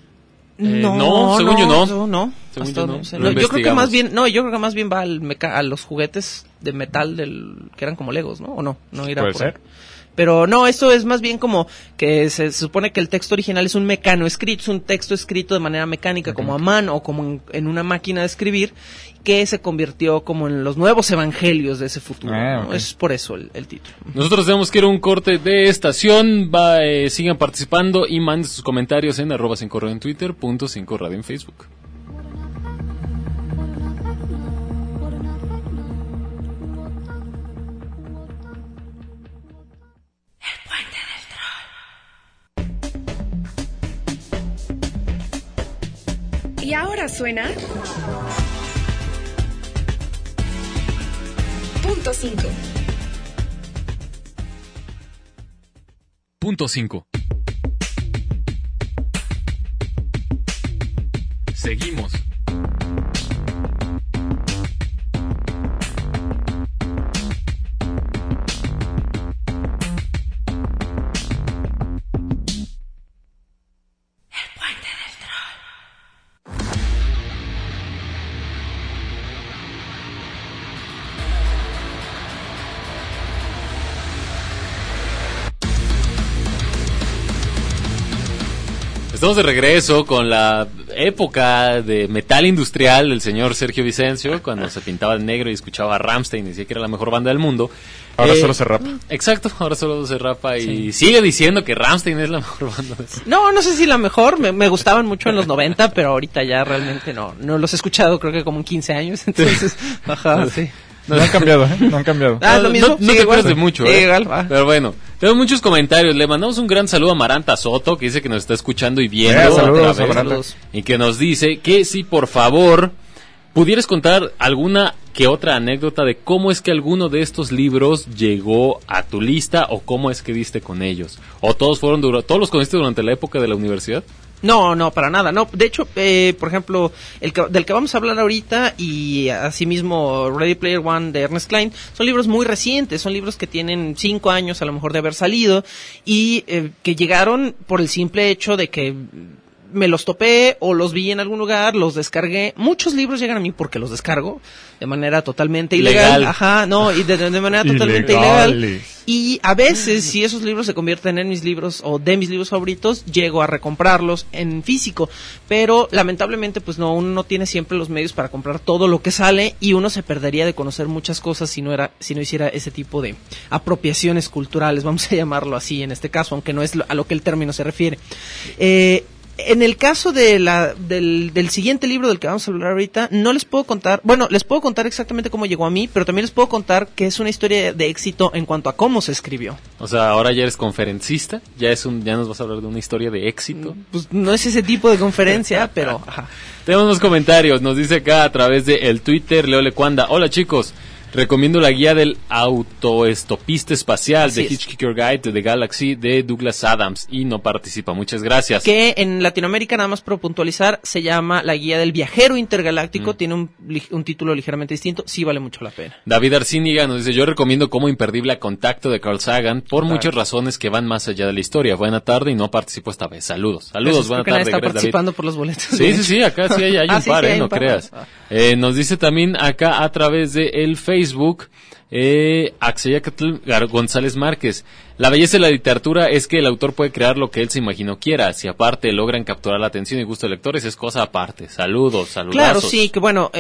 [SPEAKER 5] No,
[SPEAKER 1] según yo no.
[SPEAKER 5] Según
[SPEAKER 1] yo no.
[SPEAKER 5] Yo creo que más bien va a los juguetes de metal que eran como Legos, ¿no? ¿O no? No irá
[SPEAKER 4] Puede
[SPEAKER 5] por
[SPEAKER 4] ser.
[SPEAKER 5] ahí. Pero no, esto es más bien como que se supone que el texto original es un mecanoescrito, es un texto escrito de manera mecánica, como a mano o como en una máquina de escribir, que se convirtió como en los nuevos evangelios de ese futuro, ¿no?
[SPEAKER 4] Okay.
[SPEAKER 5] Es por eso el título.
[SPEAKER 1] Nosotros tenemos que ir a un corte de estación. Sigan participando y manden sus comentarios en @5radio en Twitter, .5radio en Facebook.
[SPEAKER 2] Y ahora suena Punto 5.
[SPEAKER 1] Punto 5. Seguimos. Estamos de regreso con la época de metal industrial del señor Sergio Vicencio, cuando se pintaba de negro y escuchaba a Rammstein y decía que era la mejor banda del mundo.
[SPEAKER 4] Ahora solo se rapa.
[SPEAKER 1] Exacto, ahora solo se rapa y sigue diciendo que Rammstein es la mejor banda.
[SPEAKER 5] No sé si la mejor, me gustaban mucho en los 90, pero ahorita ya realmente no los he escuchado, creo que como en 15 años, entonces, ajá, sí.
[SPEAKER 4] No han cambiado, ¿eh? No han cambiado.
[SPEAKER 5] Lo mismo.
[SPEAKER 1] No te acuerdas de mucho,
[SPEAKER 5] sí, igual, va.
[SPEAKER 1] Pero bueno, tengo muchos comentarios. Le mandamos un gran saludo a Maranta Soto, que dice que nos está escuchando y viendo.
[SPEAKER 4] Saludos,
[SPEAKER 5] Maranta.
[SPEAKER 1] Y que nos dice que si por favor pudieras contar alguna que otra anécdota de cómo es que alguno de estos libros llegó a tu lista, o cómo es que diste con ellos. O todos los conociste durante la época de la universidad.
[SPEAKER 5] No, para nada. No, de hecho, por ejemplo, del que vamos a hablar ahorita, y asimismo Ready Player One de Ernest Cline, son libros muy recientes, son libros que tienen 5 años a lo mejor de haber salido, y que llegaron por el simple hecho de que me los topé o los vi en algún lugar, los descargué. Muchos libros llegan a mí porque los descargo de manera totalmente ilegal. Ajá, no, y de manera totalmente ilegal. Y a veces, si esos libros se convierten en mis libros o de mis libros favoritos, llego a recomprarlos en físico. Pero lamentablemente, pues no, uno no tiene siempre los medios para comprar todo lo que sale y uno se perdería de conocer muchas cosas si no hiciera ese tipo de apropiaciones culturales, vamos a llamarlo así en este caso, aunque no es a lo que el término se refiere. En el caso del siguiente libro del que vamos a hablar ahorita, no les puedo contar, bueno, les puedo contar exactamente cómo llegó a mí, pero también les puedo contar que es una historia de éxito en cuanto a cómo se escribió.
[SPEAKER 1] O sea, ahora ya eres conferencista, ya nos vas a hablar de una historia de éxito.
[SPEAKER 5] Pues no es ese tipo de conferencia, pero ajá.
[SPEAKER 1] Tenemos unos comentarios, nos dice acá a través de el Twitter, Leo Lecuanda. Hola chicos, recomiendo la guía del autoestopista espacial de Hitchhiker's Guide to the Galaxy de Douglas Adams y no participa. Muchas gracias.
[SPEAKER 5] Que en Latinoamérica, nada más por puntualizar, se llama la guía del viajero intergaláctico. Tiene un título ligeramente distinto. Sí vale mucho la pena.
[SPEAKER 1] David Arcíniga nos dice, yo recomiendo como imperdible a Contacto de Carl Sagan por muchas razones que van más allá de la historia. Buena tarde y no participo esta vez. Saludos. Saludos, buena tarde.
[SPEAKER 5] Está participando David por los boletos.
[SPEAKER 1] Sí, acá sí hay un par, no creas. Nos dice también acá a través de el Facebook, Axayacatl González Márquez. La belleza de la literatura es que el autor puede crear lo que él se imaginó quiera. Si aparte logran capturar la atención y gusto de lectores, es cosa aparte. Saludos, saludazos.
[SPEAKER 5] Claro, sí, que bueno,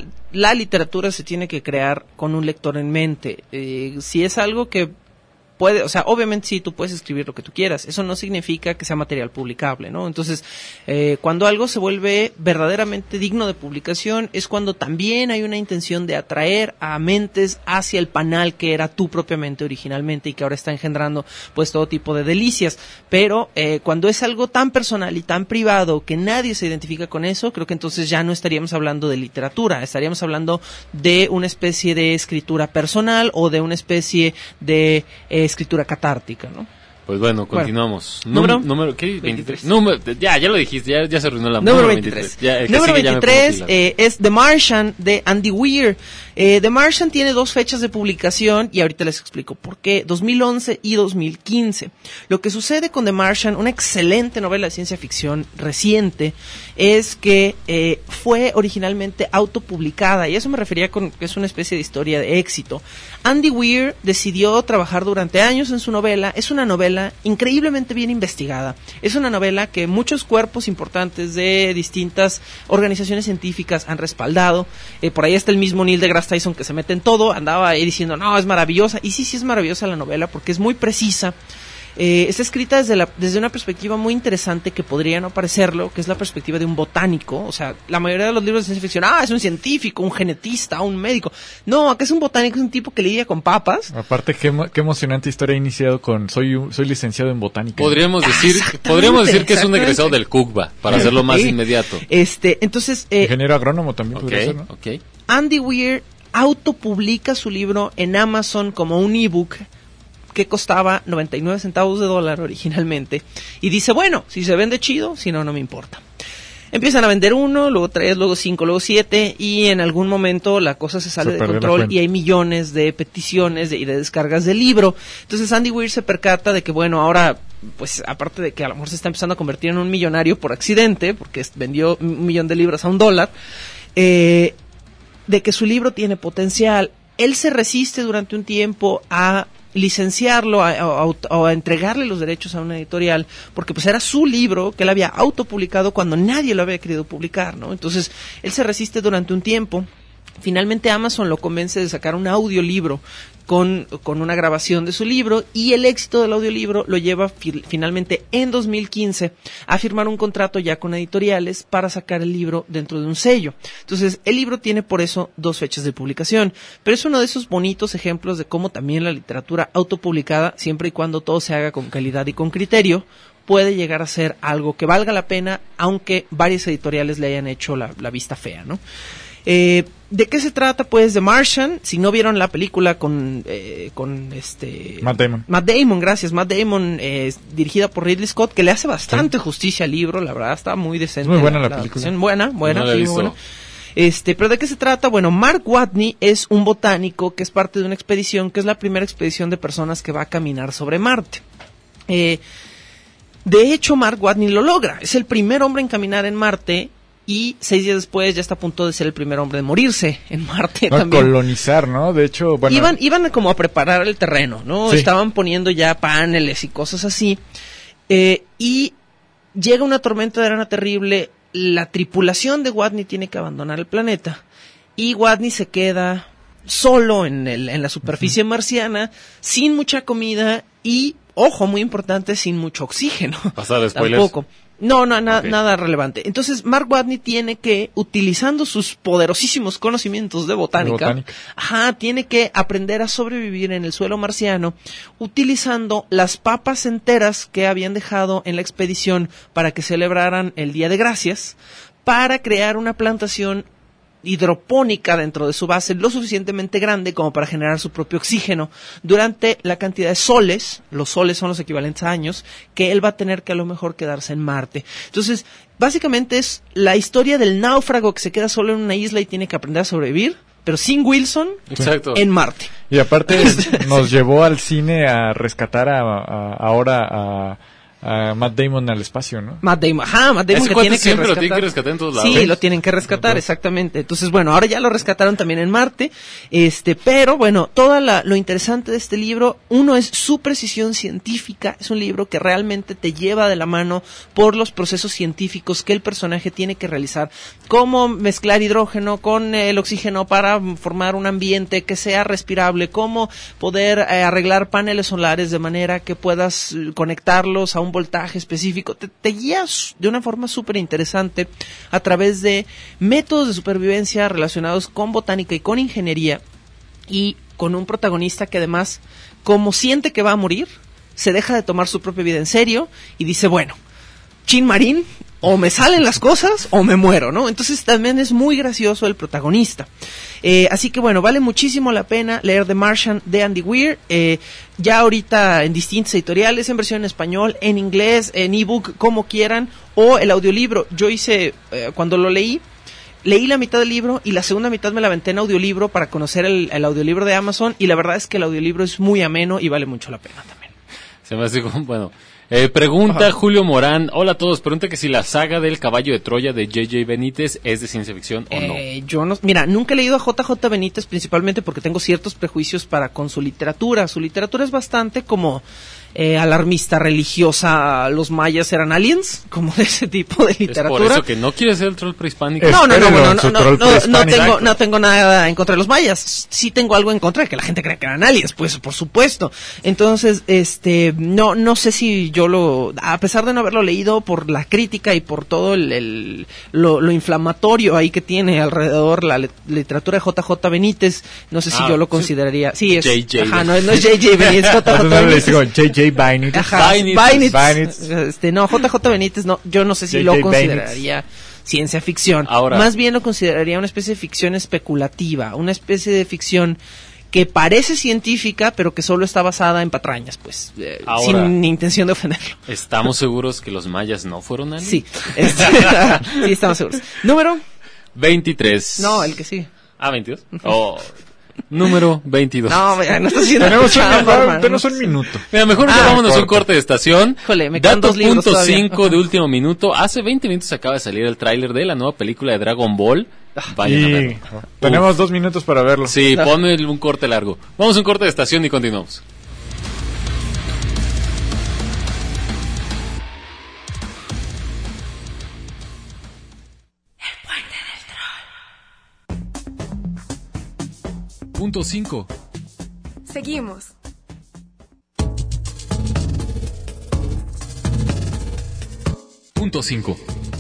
[SPEAKER 5] la literatura se tiene que crear con un lector en mente. Si es algo que puede, o sea, obviamente sí, tú puedes escribir lo que tú quieras, eso no significa que sea material publicable, ¿no? Entonces, cuando algo se vuelve verdaderamente digno de publicación, es cuando también hay una intención de atraer a mentes hacia el panal que era tú propiamente originalmente y que ahora está engendrando, pues, todo tipo de delicias. Pero, cuando es algo tan personal y tan privado que nadie se identifica con eso, creo que entonces ya no estaríamos hablando de literatura, estaríamos hablando de una especie de escritura personal o de una especie de escritura catártica, ¿no?
[SPEAKER 1] Pues bueno, continuamos.
[SPEAKER 5] ¿Número?
[SPEAKER 1] ¿Qué? 23. Ya lo dijiste, ya se arruinó la
[SPEAKER 5] número 23. Número 23 es The Martian de Andy Weir. The Martian tiene 2 fechas de publicación y ahorita les explico por qué, 2011 y 2015. Lo que sucede con The Martian, una excelente novela de ciencia ficción reciente, es que fue originalmente autopublicada, y eso me refería con que es una especie de historia de éxito. Andy Weir decidió trabajar durante años en su novela. Es una novela increíblemente bien investigada. Es una novela que muchos cuerpos importantes de distintas organizaciones científicas han respaldado. Por ahí está el mismo Neil deGrasse Tyson que se mete en todo. Andaba ahí diciendo, no, es maravillosa. Y sí es maravillosa la novela porque es muy precisa. Está escrita desde una perspectiva muy interesante que podría no parecerlo, que es la perspectiva de un botánico. O sea, la mayoría de los libros de ciencia ficción, es un científico, un genetista, un médico. No, acá es un botánico, es un tipo que lidia con papas.
[SPEAKER 4] Aparte, qué emocionante historia ha iniciado con soy licenciado en botánica.
[SPEAKER 1] Podríamos decir que es un egresado del CUCBA, para hacerlo más inmediato.
[SPEAKER 5] Entonces,
[SPEAKER 4] ingeniero agrónomo también podría ser, ¿no?
[SPEAKER 1] Okay.
[SPEAKER 5] Andy Weir autopublica su libro en Amazon como un ebook que costaba 99 centavos de dólar originalmente, y dice, bueno, si se vende chido, si no, no me importa. Empiezan a vender 1, luego 3, luego 5, luego 7, y en algún momento la cosa se sale de control y hay millones de peticiones y de descargas del libro. Entonces Andy Weir se percata de que, bueno, ahora, pues aparte de que a lo mejor se está empezando a convertir en un millonario por accidente, porque vendió 1 millón de libros a $1, de que su libro tiene potencial. Él se resiste durante un tiempo a licenciarlo o a entregarle los derechos a una editorial, porque pues era su libro que él había autopublicado cuando nadie lo había querido publicar, ¿no? Entonces él se resiste durante un tiempo. Finalmente Amazon lo convence de sacar un audiolibro con una grabación de su libro, y el éxito del audiolibro lo lleva finalmente en 2015 a firmar un contrato ya con editoriales para sacar el libro dentro de un sello. Entonces el libro tiene por eso 2 fechas de publicación, pero es uno de esos bonitos ejemplos de cómo también la literatura autopublicada, siempre y cuando todo se haga con calidad y con criterio, puede llegar a ser algo que valga la pena, aunque varias editoriales le hayan hecho la vista fea, ¿no? ¿De qué se trata? Pues The Martian. Si no vieron la película con Matt Damon, gracias. Matt Damon, dirigida por Ridley Scott, que le hace bastante justicia al libro, la verdad, está muy decente.
[SPEAKER 4] Muy buena la película.
[SPEAKER 5] Buena, no sí, buena. Pero ¿de qué se trata? Bueno, Mark Watney es un botánico que es parte de una expedición, que es la primera expedición de personas que va a caminar sobre Marte. De hecho, Mark Watney lo logra. Es el primer hombre en caminar en Marte y 6 días después ya está a punto de ser el primer hombre en morirse en Marte también.
[SPEAKER 4] Colonizar, ¿no? De hecho, bueno...
[SPEAKER 5] Iban como a preparar el terreno, ¿no?
[SPEAKER 4] Sí.
[SPEAKER 5] Estaban poniendo ya paneles y cosas así. Y llega una tormenta de arena terrible. La tripulación de Watney tiene que abandonar el planeta. Y Watney se queda solo en la superficie marciana, sin mucha comida y, ojo, muy importante, sin mucho oxígeno.
[SPEAKER 1] ¿Pasar de spoilers?
[SPEAKER 5] Tampoco. No,
[SPEAKER 1] Okay.
[SPEAKER 5] nada relevante. Entonces, Mark Watney tiene que, utilizando sus poderosísimos conocimientos de botánica, tiene que aprender a sobrevivir en el suelo marciano, utilizando las papas enteras que habían dejado en la expedición para que celebraran el Día de Gracias, para crear una plantación hidropónica dentro de su base lo suficientemente grande como para generar su propio oxígeno durante la cantidad de soles, los soles son los equivalentes a años, que él va a tener que a lo mejor quedarse en Marte. Entonces, básicamente es la historia del náufrago que se queda solo en una isla y tiene que aprender a sobrevivir, pero sin Wilson,
[SPEAKER 1] Exacto.
[SPEAKER 5] en Marte.
[SPEAKER 4] Y aparte nos llevó al cine a rescatar ahora a Matt Damon al espacio, ¿no?
[SPEAKER 5] Matt Damon
[SPEAKER 1] Ese
[SPEAKER 5] que
[SPEAKER 1] cuate
[SPEAKER 5] tiene que
[SPEAKER 1] siempre lo
[SPEAKER 5] rescatar.
[SPEAKER 1] tienen que rescatar en todos lados.
[SPEAKER 5] Sí, lo tienen que rescatar, exactamente. Entonces, bueno, ahora ya lo rescataron también en Marte, pero bueno, lo interesante de este libro, uno es su precisión científica, es un libro que realmente te lleva de la mano por los procesos científicos que el personaje tiene que realizar, cómo mezclar hidrógeno con el oxígeno para formar un ambiente que sea respirable, cómo poder arreglar paneles solares de manera que puedas conectarlos a un voltaje específico. Te guías de una forma súper interesante a través de métodos de supervivencia relacionados con botánica y con ingeniería, y con un protagonista que además, como siente que va a morir, se deja de tomar su propia vida en serio y dice, bueno, chin marín, o me salen las cosas o me muero, ¿no? Entonces también es muy gracioso el protagonista. Así que bueno, vale muchísimo la pena leer The Martian de Andy Weir. Ya ahorita en distintas editoriales, en versión en español, en inglés, en ebook, como quieran, o el audiolibro. Yo hice, cuando lo leí la mitad del libro y la segunda mitad me la aventé en audiolibro para conocer el audiolibro de Amazon, y la verdad es que el audiolibro es muy ameno y vale mucho la pena también.
[SPEAKER 1] Se me hace como, bueno... pregunta Julio Morán, hola a todos, pregunta que si la saga del Caballo de Troya de J.J. Benítez es de ciencia ficción o no.
[SPEAKER 5] Yo no, mira, nunca he leído a J.J. Benítez, principalmente porque tengo ciertos prejuicios con su literatura. Su literatura es bastante como alarmista, religiosa. Los mayas eran aliens, como de ese tipo de literatura.
[SPEAKER 1] Es por eso que no quiere ser el troll prehispánico.
[SPEAKER 5] No tengo nada en contra de los mayas. Sí tengo algo en contra de que la gente crea que eran aliens, pues por supuesto. Entonces, no sé si yo a pesar de no haberlo leído, por la crítica y por todo lo inflamatorio ahí que tiene alrededor la literatura de J.J. Benítez, no sé si yo lo consideraría. Sí, es
[SPEAKER 1] J.J.
[SPEAKER 5] no es J.J. Benítez, J.J. Benítez.
[SPEAKER 4] J.J. Benítez.
[SPEAKER 5] Benítez. No, J.J. Benítez, no, yo no sé si lo consideraría ciencia ficción. Ahora, más bien lo consideraría una especie de ficción especulativa, una especie de ficción que parece científica, pero que solo está basada en patrañas, pues, sin intención de ofenderlo.
[SPEAKER 1] ¿Estamos seguros que los mayas no fueron aliens?
[SPEAKER 5] Sí, sí, estamos seguros. ¿Número?
[SPEAKER 1] 23.
[SPEAKER 5] No, el que sí.
[SPEAKER 1] 22. Número 22.
[SPEAKER 5] No, no estás haciendo
[SPEAKER 4] tenemos un minuto.
[SPEAKER 1] Mira, mejor vámonos a un corte de estación.
[SPEAKER 5] Híjole, me quedan
[SPEAKER 1] Dato
[SPEAKER 5] 2 libros
[SPEAKER 1] punto
[SPEAKER 5] todavía.
[SPEAKER 1] 5 de último minuto. Hace 20 minutos acaba de salir el tráiler de la nueva película de Dragon Ball. Vayan a verlo.
[SPEAKER 4] Tenemos 2 minutos para verlo.
[SPEAKER 1] Sí, ponme un corte largo. Vamos a un corte de estación y continuamos. Punto 5.
[SPEAKER 2] Seguimos.
[SPEAKER 1] Punto 5.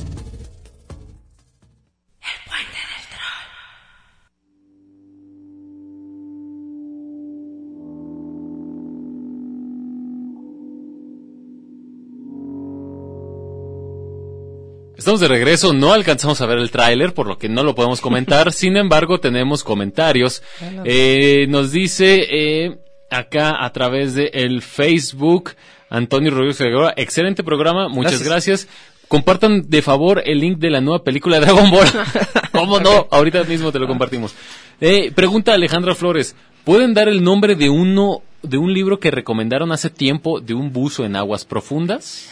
[SPEAKER 1] Estamos de regreso, no alcanzamos a ver el tráiler, por lo que no lo podemos comentar. Sin embargo, tenemos comentarios. Nos dice acá a través de el Facebook, Antonio Rodríguez Figueroa, excelente programa, muchas gracias. Compartan de favor el link de la nueva película de Dragon Ball. ¿Cómo no? Ahorita mismo te lo compartimos. Pregunta Alejandra Flores, ¿pueden dar el nombre de uno de un libro que recomendaron hace tiempo de un buzo en aguas profundas.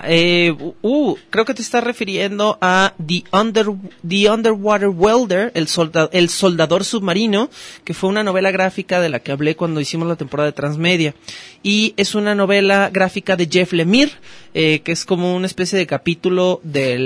[SPEAKER 5] Creo que te estás refiriendo a The Underwater Welder, el soldador submarino, que fue una novela gráfica de la que hablé cuando hicimos la temporada de Transmedia. Y es una novela gráfica de Jeff Lemire, que es como una especie de capítulo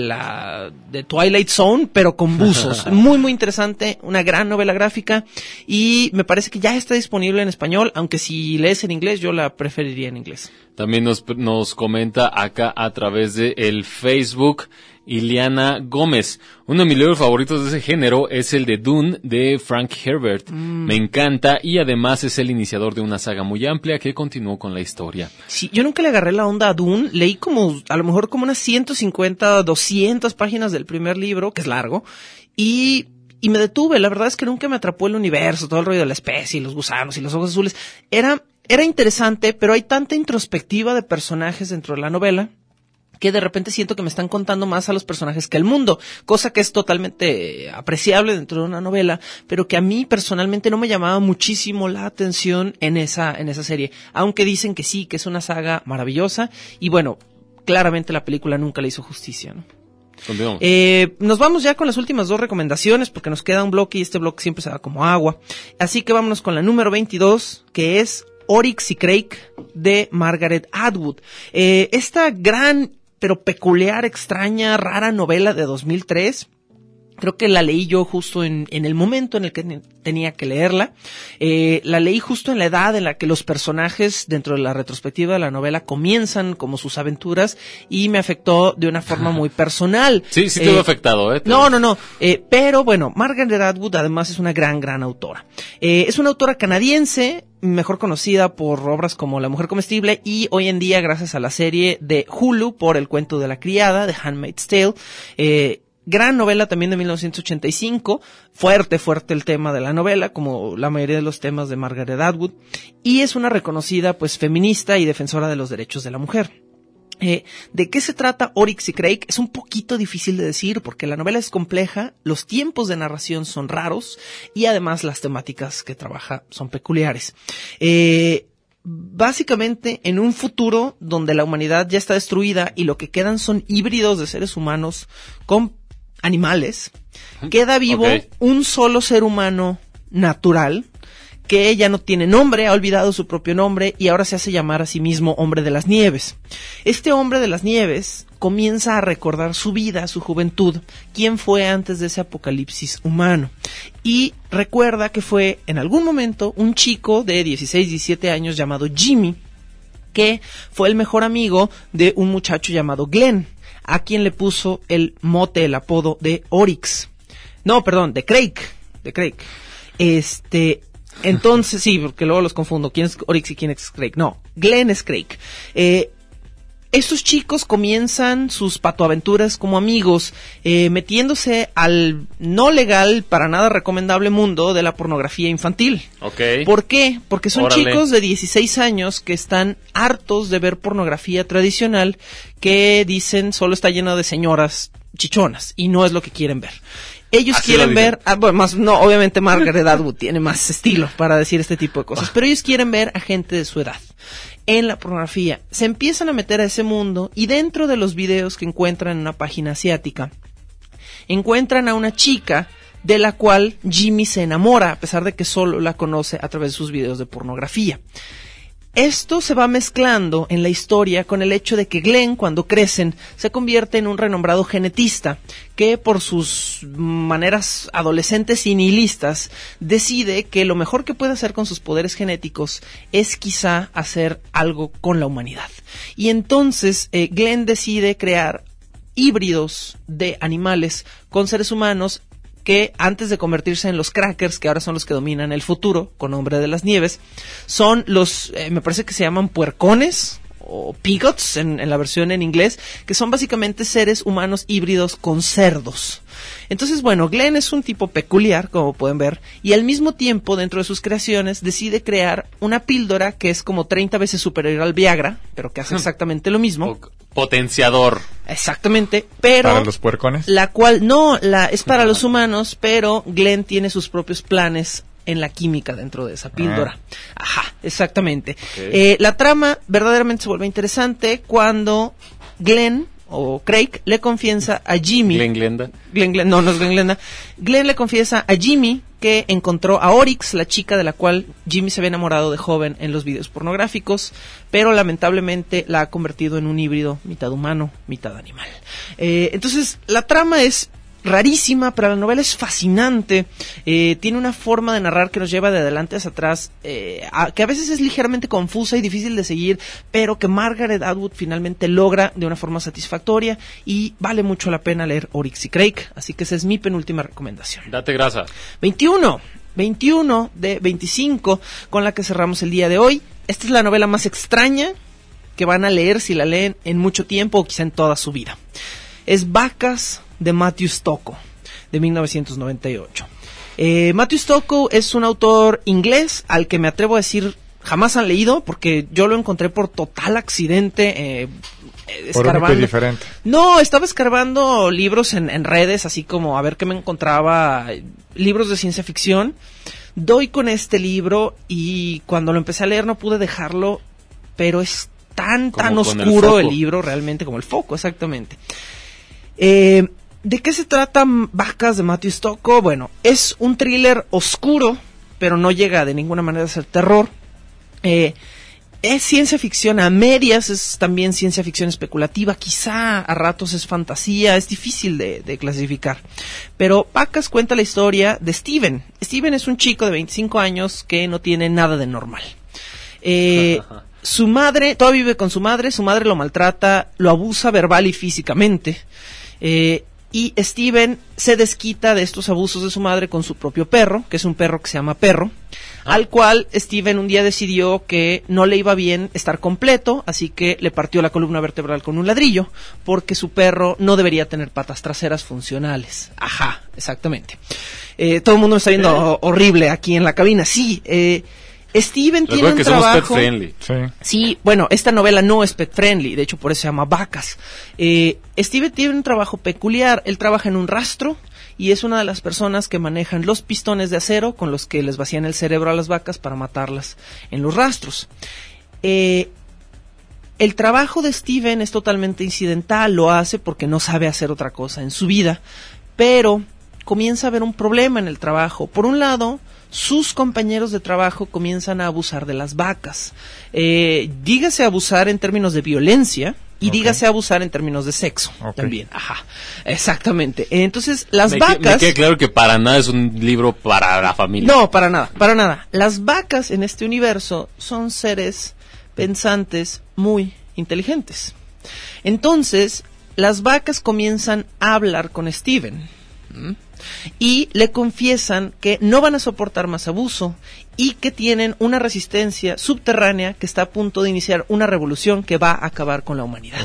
[SPEAKER 5] de Twilight Zone, pero con buzos. Muy, muy interesante, una gran novela gráfica, y me parece que ya está disponible en español, aunque si lees en inglés, yo la preferiría en inglés.
[SPEAKER 1] También nos comenta acá a través de el Facebook Iliana Gómez. Uno de mis libros favoritos de ese género es el de Dune de Frank Herbert. Me encanta y además es el iniciador de una saga muy amplia que continuó con la historia.
[SPEAKER 5] Sí, yo nunca le agarré la onda a Dune. Leí a lo mejor como unas 150, 200 páginas del primer libro, que es largo, y me detuve. La verdad es que nunca me atrapó el universo, todo el rollo de la especie, los gusanos y los ojos azules. Era interesante, pero hay tanta introspectiva de personajes dentro de la novela que de repente siento que me están contando más a los personajes que el mundo, cosa que es totalmente apreciable dentro de una novela, pero que a mí personalmente no me llamaba muchísimo la atención en esa serie, aunque dicen que sí, que es una saga maravillosa, y bueno, claramente la película nunca le hizo justicia, ¿no?
[SPEAKER 1] Continuamos.
[SPEAKER 5] Nos vamos ya con las últimas 2 recomendaciones, porque nos queda un bloque y este bloque siempre se da como agua, así que vámonos con la número 22, que es Oryx y Crake de Margaret Atwood. Esta gran pero peculiar, extraña, rara novela de 2003. Creo que la leí yo justo en el momento en el que tenía que leerla. La leí justo en la edad en la que los personajes dentro de la retrospectiva de la novela comienzan como sus aventuras y me afectó de una forma muy personal.
[SPEAKER 1] Sí, te veo afectado,
[SPEAKER 5] No. Pero bueno, Margaret Atwood además es una gran autora. Es una autora canadiense, mejor conocida por obras como La mujer comestible y hoy en día gracias a la serie de Hulu por El cuento de la criada, The Handmaid's Tale. Gran novela también de 1985, fuerte el tema de la novela, como la mayoría de los temas de Margaret Atwood, y es una reconocida pues feminista y defensora de los derechos de la mujer. ¿De qué se trata Oryx y Crake? Es un poquito difícil de decir porque la novela es compleja, los tiempos de narración son raros y además las temáticas que trabaja son peculiares. Básicamente en un futuro donde la humanidad ya está destruida y lo que quedan son híbridos de seres humanos con animales, queda vivo un solo ser humano natural que ya no tiene nombre, ha olvidado su propio nombre y ahora se hace llamar a sí mismo Hombre de las Nieves. Este Hombre de las Nieves comienza a recordar su vida, su juventud, quién fue antes de ese apocalipsis humano. Y recuerda que fue en algún momento un chico de 16, 17 años llamado Jimmy, que fue el mejor amigo de un muchacho llamado Glenn, a quien le puso el mote, el apodo de Oryx. No, perdón, de Crake. Entonces, sí, porque luego los confundo. ¿Quién es Oryx y quién es Crake? No, Glenn es Crake. Estos chicos comienzan sus patoaventuras como amigos, metiéndose al no legal, para nada recomendable mundo de la pornografía infantil.
[SPEAKER 1] Okay.
[SPEAKER 5] ¿Por qué? Porque son chicos de 16 años que están hartos de ver pornografía tradicional que dicen solo está lleno de señoras chichonas y no es lo que quieren ver. Ellos quieren ver, obviamente Margaret Atwood tiene más estilo para decir este tipo de cosas, pero ellos quieren ver a gente de su edad en la pornografía. Se empiezan a meter a ese mundo y dentro de los videos que encuentran en una página asiática, encuentran a una chica de la cual Jimmy se enamora, a pesar de que solo la conoce a través de sus videos de pornografía. Esto se va mezclando en la historia con el hecho de que Glenn, cuando crecen, se convierte en un renombrado genetista que por sus maneras adolescentes y nihilistas decide que lo mejor que puede hacer con sus poderes genéticos es quizá hacer algo con la humanidad. Y entonces Glenn decide crear híbridos de animales con seres humanos que antes de convertirse en los crackers, que ahora son los que dominan el futuro, con Hombre de las Nieves, son los, me parece que se llaman puercones, o pigots en la versión en inglés, que son básicamente seres humanos híbridos con cerdos. Entonces, bueno, Glenn es un tipo peculiar, como pueden ver, y al mismo tiempo, dentro de sus creaciones, decide crear una píldora que es como 30 veces superior al Viagra, pero que hace exactamente lo mismo.
[SPEAKER 1] Potenciador.
[SPEAKER 5] Exactamente, pero...
[SPEAKER 4] ¿Para los puercones?
[SPEAKER 5] Es para los humanos, pero Glenn tiene sus propios planes en la química dentro de esa píldora. Ajá, exactamente.
[SPEAKER 1] Okay.
[SPEAKER 5] La trama verdaderamente se vuelve interesante cuando Glenn o Craig le confiesa a Jimmy.
[SPEAKER 1] Glenn,
[SPEAKER 5] no es Glenn Glenda. Glenn le confiesa a Jimmy que encontró a Oryx, la chica de la cual Jimmy se había enamorado de joven en los videos pornográficos, pero lamentablemente la ha convertido en un híbrido mitad humano, mitad animal. Entonces, la trama es rarísima, pero la novela es fascinante. Tiene una forma de narrar que nos lleva de adelante hacia atrás, que a veces es ligeramente confusa y difícil de seguir, pero que Margaret Atwood finalmente logra de una forma satisfactoria, y vale mucho la pena leer Oryx y Craig. Así que esa es mi penúltima recomendación.
[SPEAKER 1] Date grasa.
[SPEAKER 5] 21 de 25 con la que cerramos el día de hoy. Esta es la novela más extraña que van a leer si la leen en mucho tiempo o quizá en toda su vida. Es Vacas, de Matthew Stokoe, de 1998. Matthew Stokoe es un autor inglés al que me atrevo a decir jamás han leído, porque yo lo encontré por total accidente, escarbando.
[SPEAKER 4] Diferente.
[SPEAKER 5] No, estaba escarbando libros en redes, así como a ver qué me encontraba, libros de ciencia ficción. Doy con este libro y cuando lo empecé a leer no pude dejarlo, pero es tan oscuro el libro, realmente, como el foco, exactamente. ¿De qué se trata Vacas, de Matthew Stokoe? Bueno, es un thriller oscuro, pero no llega de ninguna manera a ser terror. Es ciencia ficción a medias, es también ciencia ficción especulativa, quizá a ratos es fantasía, es difícil de clasificar. Pero Vacas cuenta la historia de Steven. Steven es un chico de 25 años que no tiene nada de normal. Su madre, todavía vive con su madre lo maltrata, lo abusa verbal y físicamente. Y Steven se desquita de estos abusos de su madre con su propio perro, que es un perro que se llama Perro, al cual Steven un día decidió que no le iba bien estar completo, así que le partió la columna vertebral con un ladrillo, porque su perro no debería tener patas traseras funcionales. Ajá, exactamente. Todo el mundo me está viendo horrible aquí en la cabina. Sí, Steven tiene un trabajo.
[SPEAKER 1] Somos pet friendly.
[SPEAKER 5] Sí, bueno, esta novela no es pet friendly, de hecho por eso se llama Vacas. Steven tiene un trabajo peculiar. Él trabaja en un rastro y es una de las personas que manejan los pistones de acero con los que les vacían el cerebro a las vacas para matarlas en los rastros. El trabajo de Steven es totalmente incidental, lo hace porque no sabe hacer otra cosa en su vida, pero comienza a haber un problema en el trabajo. Por un lado, sus compañeros de trabajo comienzan a abusar de las vacas. Dígase abusar en términos de violencia y dígase abusar en términos de sexo también. Ajá, exactamente. Entonces, las vacas...
[SPEAKER 1] Me queda claro que para nada es un libro para la familia.
[SPEAKER 5] No, para nada. Las vacas en este universo son seres pensantes muy inteligentes. Entonces, las vacas comienzan a hablar con Steven y le confiesan que no van a soportar más abuso y que tienen una resistencia subterránea que está a punto de iniciar una revolución que va a acabar con la humanidad.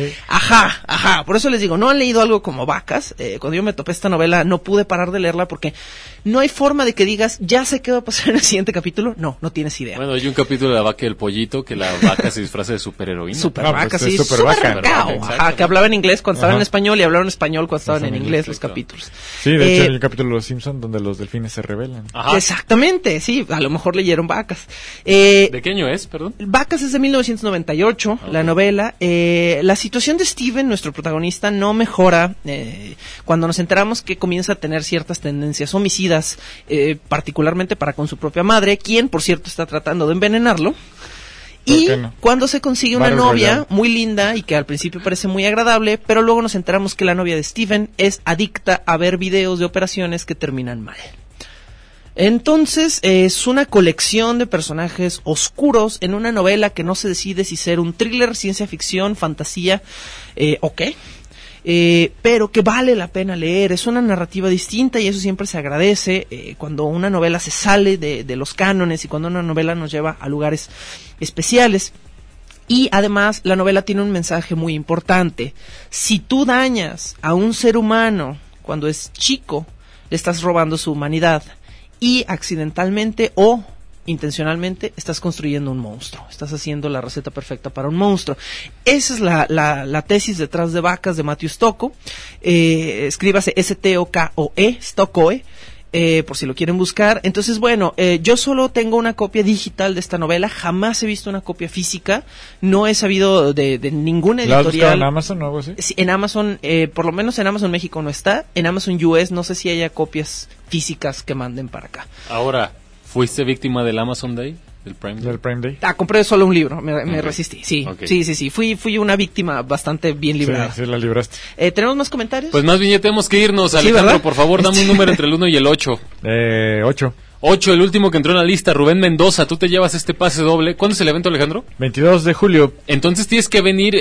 [SPEAKER 5] Ajá, por eso les digo, no han leído algo como Vacas. Cuando yo me topé esta novela no pude parar de leerla porque no hay forma de que digas, ya sé qué va a pasar en el siguiente capítulo. No tienes idea.
[SPEAKER 1] Bueno, hay un capítulo de La vaca y el pollito que la vaca se disfraza de superheroína.
[SPEAKER 5] Supervaca,
[SPEAKER 4] pues
[SPEAKER 5] sí,
[SPEAKER 4] Supervaca.
[SPEAKER 5] que hablaba en inglés cuando estaban en español y hablaban en español cuando estaban en inglés los capítulos.
[SPEAKER 4] Sí, de hecho hay un capítulo de Los Simpsons donde los delfines se rebelan.
[SPEAKER 1] Ajá.
[SPEAKER 5] Exactamente, sí, a lo mejor leyeron Vacas.
[SPEAKER 1] ¿De qué año es, perdón?
[SPEAKER 5] Vacas es de 1998, la novela. La situación de Steven, nuestro protagonista, no mejora cuando nos enteramos que comienza a tener ciertas tendencias homicidas, particularmente para con su propia madre, quien, por cierto, está tratando de envenenarlo. Y cuando se consigue una novia muy linda y que al principio parece muy agradable, pero luego nos enteramos que la novia de Steven es adicta a ver videos de operaciones que terminan mal. Entonces es una colección de personajes oscuros en una novela que no se decide si ser un thriller, ciencia ficción, fantasía o qué. Pero que vale la pena leer. Es una narrativa distinta y eso siempre se agradece cuando una novela se sale de los cánones y cuando una novela nos lleva a lugares especiales. Y además la novela tiene un mensaje muy importante. Si tú dañas a un ser humano cuando es chico, le estás robando su humanidad y accidentalmente o intencionalmente estás construyendo un monstruo, estás haciendo la receta perfecta para un monstruo. Esa es la tesis detrás de Vacas, de Matthew Stokoe. Escríbase Stokoe. por si lo quieren buscar. Entonces, bueno, yo solo tengo una copia digital de esta novela, jamás he visto una copia física, no he sabido de ninguna
[SPEAKER 4] ¿La has buscado
[SPEAKER 5] editorial.
[SPEAKER 4] en Amazon o algo así?
[SPEAKER 5] Sí, en Amazon, por lo menos en Amazon México no está, en Amazon US no sé si haya copias físicas que manden para acá.
[SPEAKER 1] Ahora, ¿fuiste víctima del Amazon Day? ¿Del Prime Day?
[SPEAKER 4] Del Prime Day.
[SPEAKER 5] Compré solo un libro, me
[SPEAKER 1] Ok.
[SPEAKER 5] resistí, sí,
[SPEAKER 1] Ok.
[SPEAKER 5] sí, fui una víctima bastante bien librada.
[SPEAKER 4] Sí, la libraste.
[SPEAKER 5] ¿Tenemos más comentarios?
[SPEAKER 1] Pues más bien ya tenemos que irnos,
[SPEAKER 5] Sí,
[SPEAKER 1] Alejandro,
[SPEAKER 5] ¿verdad?
[SPEAKER 1] por favor, dame un número entre el 1 y el 8.
[SPEAKER 4] 8.
[SPEAKER 1] 8, el último que entró en la lista, Rubén Mendoza, tú te llevas este pase doble. ¿Cuándo es el evento, Alejandro?
[SPEAKER 4] 22 de julio.
[SPEAKER 1] Entonces tienes que venir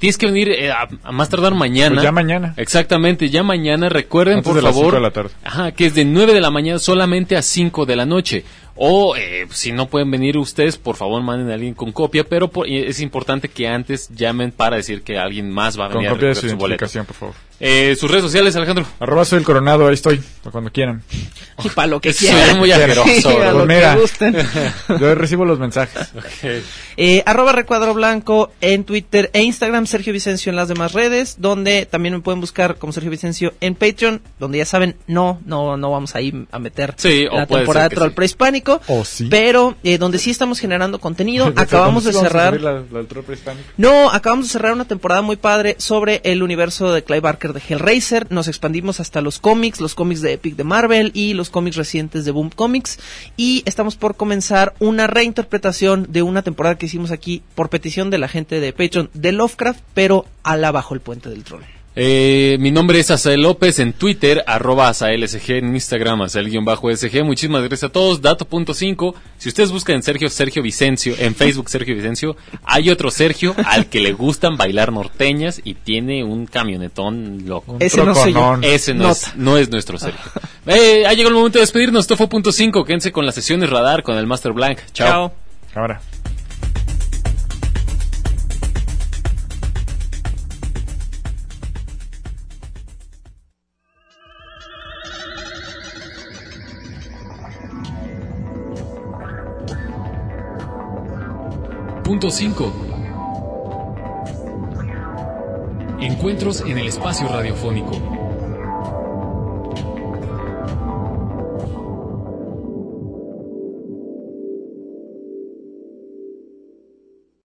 [SPEAKER 1] a más tardar mañana.
[SPEAKER 4] Pues ya mañana.
[SPEAKER 1] Exactamente, ya mañana. Recuerden,
[SPEAKER 4] Antes
[SPEAKER 1] por
[SPEAKER 4] de las
[SPEAKER 1] favor,
[SPEAKER 4] 5 de la tarde.
[SPEAKER 1] Ajá, que es de 9 de la mañana solamente a 5 de la noche. O si no pueden venir ustedes, por favor manden a alguien con copia, pero es importante que antes llamen para decir que alguien más va a
[SPEAKER 4] Con
[SPEAKER 1] venir a
[SPEAKER 4] copia de
[SPEAKER 1] recoger
[SPEAKER 4] su
[SPEAKER 1] su boleto.
[SPEAKER 4] identificación, por favor.
[SPEAKER 1] Sus redes sociales, Alejandro.
[SPEAKER 4] @ Soy el Coronado, ahí estoy, para cuando quieran.
[SPEAKER 5] Y para lo que
[SPEAKER 1] Eso
[SPEAKER 5] quieran.
[SPEAKER 1] es muy asqueroso,
[SPEAKER 5] Sí, a
[SPEAKER 1] bro.
[SPEAKER 5] lo
[SPEAKER 4] Mira.
[SPEAKER 5] que gusten.
[SPEAKER 4] Yo recibo los mensajes.
[SPEAKER 5] @recuadro blanco en Twitter e Instagram, Sergio Vicencio en las demás redes, donde también me pueden buscar como Sergio Vicencio en Patreon, donde ya saben, no vamos ahí a meter
[SPEAKER 1] Sí, o
[SPEAKER 5] la
[SPEAKER 1] puede
[SPEAKER 5] temporada
[SPEAKER 1] ser
[SPEAKER 5] de
[SPEAKER 1] que
[SPEAKER 5] Troll
[SPEAKER 1] sí.
[SPEAKER 5] Prehispánico,
[SPEAKER 4] O sí.
[SPEAKER 5] pero donde sí estamos generando contenido. Acabamos de cerrar.
[SPEAKER 4] La del troll prehispánico.
[SPEAKER 5] No, acabamos de cerrar una temporada muy padre sobre el universo de Clive Barker de Hellraiser. Nos expandimos hasta los cómics de Epic de Marvel y los cómics recientes de Boom Comics. Y estamos por comenzar una reinterpretación de una temporada que hicimos aquí por petición de la gente de Patreon de Lovecraft, pero bajo el puente del troll.
[SPEAKER 1] Mi nombre es Asael López en Twitter, @AsaelSG, en Instagram, Asael_SG. Muchísimas gracias a todos. Dato.5, si ustedes buscan en Sergio Vicencio, en Facebook Sergio Vicencio, hay otro Sergio al que le gustan bailar norteñas y tiene un camionetón loco.
[SPEAKER 5] Ese no soy yo.
[SPEAKER 4] troconón.
[SPEAKER 1] Ese
[SPEAKER 5] Nota.
[SPEAKER 1] no es nuestro Sergio. Ha llegado el momento de despedirnos. Esto fue Punto 5. Quédense con las sesiones radar con el Master Blank. Chao.
[SPEAKER 4] Cámara.
[SPEAKER 1] Punto 5. Encuentros en el espacio radiofónico.